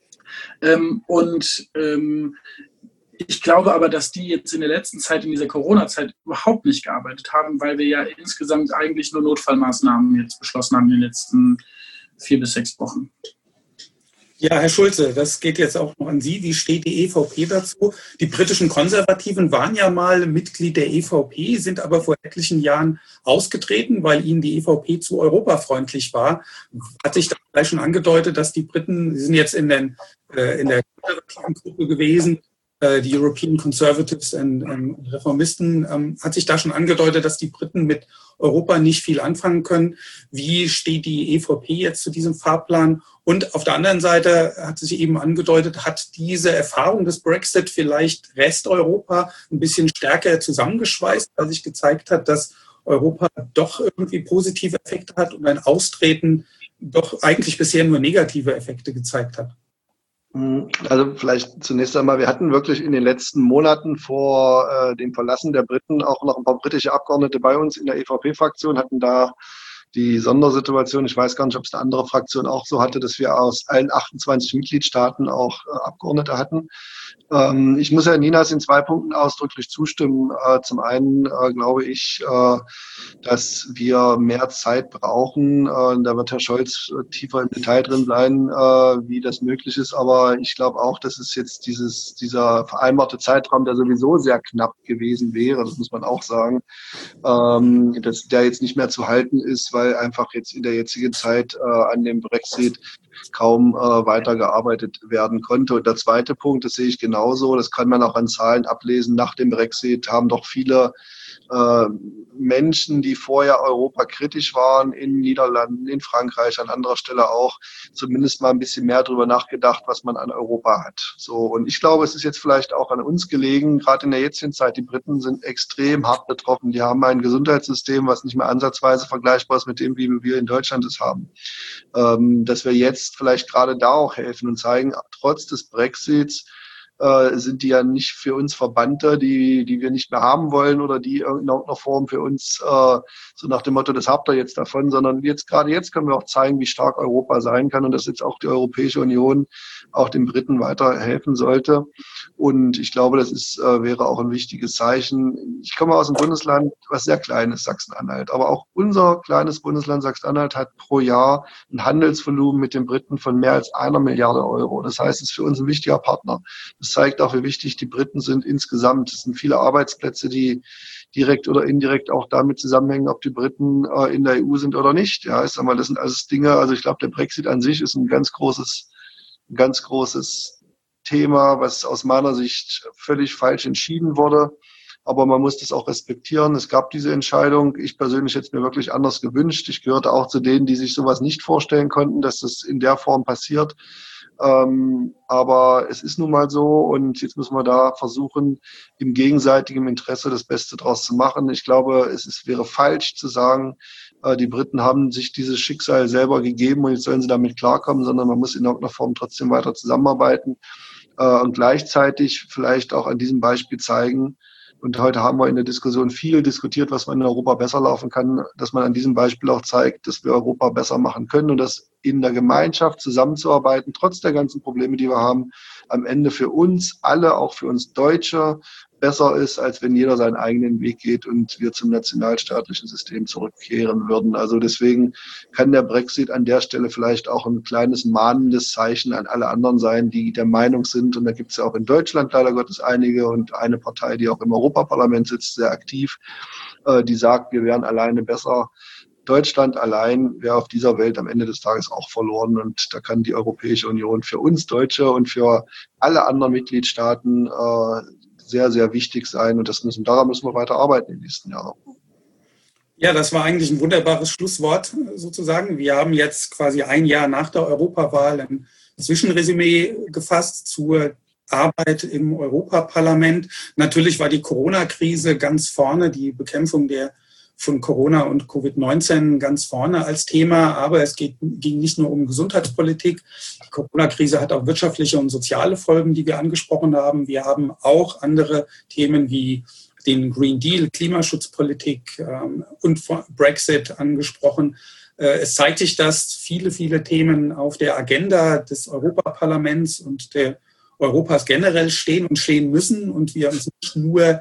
Ich glaube aber, dass die jetzt in der letzten Zeit, in dieser Corona-Zeit, überhaupt nicht gearbeitet haben, weil wir ja insgesamt eigentlich nur Notfallmaßnahmen jetzt beschlossen haben in den letzten 4 bis 6 Wochen. Ja, Herr Schulze, das geht jetzt auch noch an Sie. Wie steht die EVP dazu? Die britischen Konservativen waren ja mal Mitglied der EVP, sind aber vor etlichen Jahren ausgetreten, weil ihnen die EVP zu europafreundlich war. Hat sich da gleich schon angedeutet, dass die Briten, Sie sind jetzt in der konservativen Gruppe gewesen, die European Conservatives und Reformisten, hat sich da schon angedeutet, dass die Briten mit Europa nicht viel anfangen können. Wie steht die EVP jetzt zu diesem Fahrplan? Und auf der anderen Seite hat sich eben angedeutet, hat diese Erfahrung des Brexit vielleicht Resteuropa ein bisschen stärker zusammengeschweißt, weil sich gezeigt hat, dass Europa doch irgendwie positive Effekte hat und ein Austreten doch eigentlich bisher nur negative Effekte gezeigt hat? Also vielleicht zunächst einmal, wir hatten wirklich in den letzten Monaten vor dem Verlassen der Briten auch noch ein paar britische Abgeordnete bei uns in der EVP-Fraktion, hatten da die Sondersituation. Ich weiß gar nicht, ob es eine andere Fraktion auch so hatte, dass wir aus allen 28 Mitgliedstaaten auch Abgeordnete hatten. Ich muss Herrn Ninas in 2 Punkten ausdrücklich zustimmen. Zum einen glaube ich, dass wir mehr Zeit brauchen. Da wird Herr Scholz tiefer im Detail drin sein, wie das möglich ist. Aber ich glaube auch, dass es jetzt dieser vereinbarte Zeitraum, der sowieso sehr knapp gewesen wäre, das muss man auch sagen, dass der jetzt nicht mehr zu halten ist, weil einfach jetzt in der jetzigen Zeit an dem Brexit kaum weitergearbeitet werden konnte. Und der zweite Punkt, das sehe ich genauso, das kann man auch an Zahlen ablesen, nach dem Brexit haben doch viele Menschen, die vorher Europa kritisch waren, in Niederlanden, in Frankreich, an anderer Stelle auch, zumindest mal ein bisschen mehr darüber nachgedacht, was man an Europa hat. So, und ich glaube, es ist jetzt vielleicht auch an uns gelegen, gerade in der jetzigen Zeit, die Briten sind extrem hart betroffen. Die haben ein Gesundheitssystem, was nicht mehr ansatzweise vergleichbar ist mit dem, wie wir in Deutschland es haben. Dass wir jetzt vielleicht gerade da auch helfen und zeigen, trotz des Brexits sind die ja nicht für uns Verbannte, die wir nicht mehr haben wollen oder die in irgendeiner Form für uns so nach dem Motto, das habt ihr jetzt davon, sondern gerade jetzt können wir auch zeigen, wie stark Europa sein kann und dass jetzt auch die Europäische Union auch den Briten weiterhelfen sollte. Und ich glaube, das wäre auch ein wichtiges Zeichen. Ich komme aus einem Bundesland, was sehr klein ist, Sachsen-Anhalt. Aber auch unser kleines Bundesland Sachsen-Anhalt hat pro Jahr ein Handelsvolumen mit den Briten von mehr als 1 Milliarde Euro. Das heißt, es ist für uns ein wichtiger Partner. Das zeigt auch, wie wichtig die Briten sind insgesamt. Es sind viele Arbeitsplätze, die direkt oder indirekt auch damit zusammenhängen, ob die Briten in der EU sind oder nicht. Ja, ich sag mal, das sind alles Dinge. Also ich glaube, der Brexit an sich ist ein ganz großes Thema, was aus meiner Sicht völlig falsch entschieden wurde. Aber man muss das auch respektieren. Es gab diese Entscheidung. Ich persönlich hätte es mir wirklich anders gewünscht. Ich gehörte auch zu denen, die sich sowas nicht vorstellen konnten, dass das in der Form passiert. Aber es ist nun mal so und jetzt müssen wir da versuchen, im gegenseitigen Interesse das Beste draus zu machen. Ich glaube, wäre falsch zu sagen, die Briten haben sich dieses Schicksal selber gegeben und jetzt sollen sie damit klarkommen, sondern man muss in irgendeiner Form trotzdem weiter zusammenarbeiten und gleichzeitig vielleicht auch an diesem Beispiel zeigen. Und heute haben wir in der Diskussion viel diskutiert, was man in Europa besser laufen kann, dass man an diesem Beispiel auch zeigt, dass wir Europa besser machen können und dass in der Gemeinschaft zusammenzuarbeiten, trotz der ganzen Probleme, die wir haben, am Ende für uns alle, auch für uns Deutsche, besser ist, als wenn jeder seinen eigenen Weg geht und wir zum nationalstaatlichen System zurückkehren würden. Also deswegen kann der Brexit an der Stelle vielleicht auch ein kleines mahnendes Zeichen an alle anderen sein, die der Meinung sind, und da gibt es ja auch in Deutschland leider Gottes einige und eine Partei, die auch im Europaparlament sitzt, sehr aktiv, die sagt, wir wären alleine besser. Deutschland allein wäre auf dieser Welt am Ende des Tages auch verloren und da kann die Europäische Union für uns Deutsche und für alle anderen Mitgliedstaaten sehr, sehr wichtig sein und daran müssen wir weiter arbeiten in den nächsten Jahren. Ja, das war eigentlich ein wunderbares Schlusswort sozusagen. Wir haben jetzt quasi ein Jahr nach der Europawahl ein Zwischenresümee gefasst zur Arbeit im Europaparlament. Natürlich war die Corona-Krise ganz vorne, die Bekämpfung von Corona und Covid-19 ganz vorne als Thema, aber es ging nicht nur um Gesundheitspolitik. Die Corona-Krise hat auch wirtschaftliche und soziale Folgen, die wir angesprochen haben. Wir haben auch andere Themen wie den Green Deal, Klimaschutzpolitik und Brexit angesprochen. Es zeigt sich, dass viele, viele Themen auf der Agenda des Europaparlaments und der Europas generell stehen und stehen müssen und wir uns nicht nur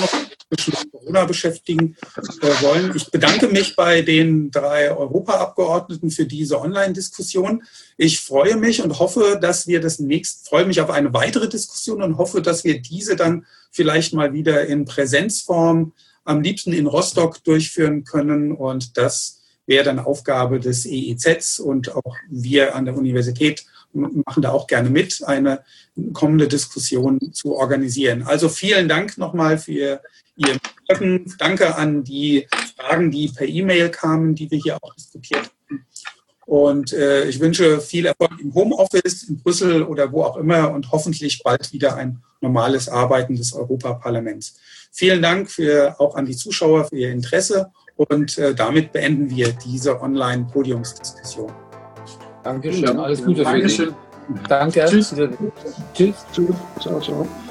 mit Corona beschäftigen wollen. Ich bedanke mich bei den 3 Europaabgeordneten für diese Online-Diskussion. Ich freue mich und hoffe, dass wir freue mich auf eine weitere Diskussion und hoffe, dass wir diese dann vielleicht mal wieder in Präsenzform, am liebsten in Rostock, durchführen können. Und das wäre dann Aufgabe des EEZs und auch wir an der Universität machen da auch gerne mit, eine kommende Diskussion zu organisieren. Also vielen Dank nochmal für Ihr Mitwirken. Danke an die Fragen, die per E-Mail kamen, die wir hier auch diskutiert haben. Und ich wünsche viel Erfolg im Homeoffice, in Brüssel oder wo auch immer und hoffentlich bald wieder ein normales Arbeiten des Europaparlaments. Vielen Dank auch an die Zuschauer für Ihr Interesse und damit beenden wir diese Online-Podiumsdiskussion. Dankeschön, alles Gute für Sie. Dankeschön. Danke. Tschüss. Tschüss. Ciao, ciao.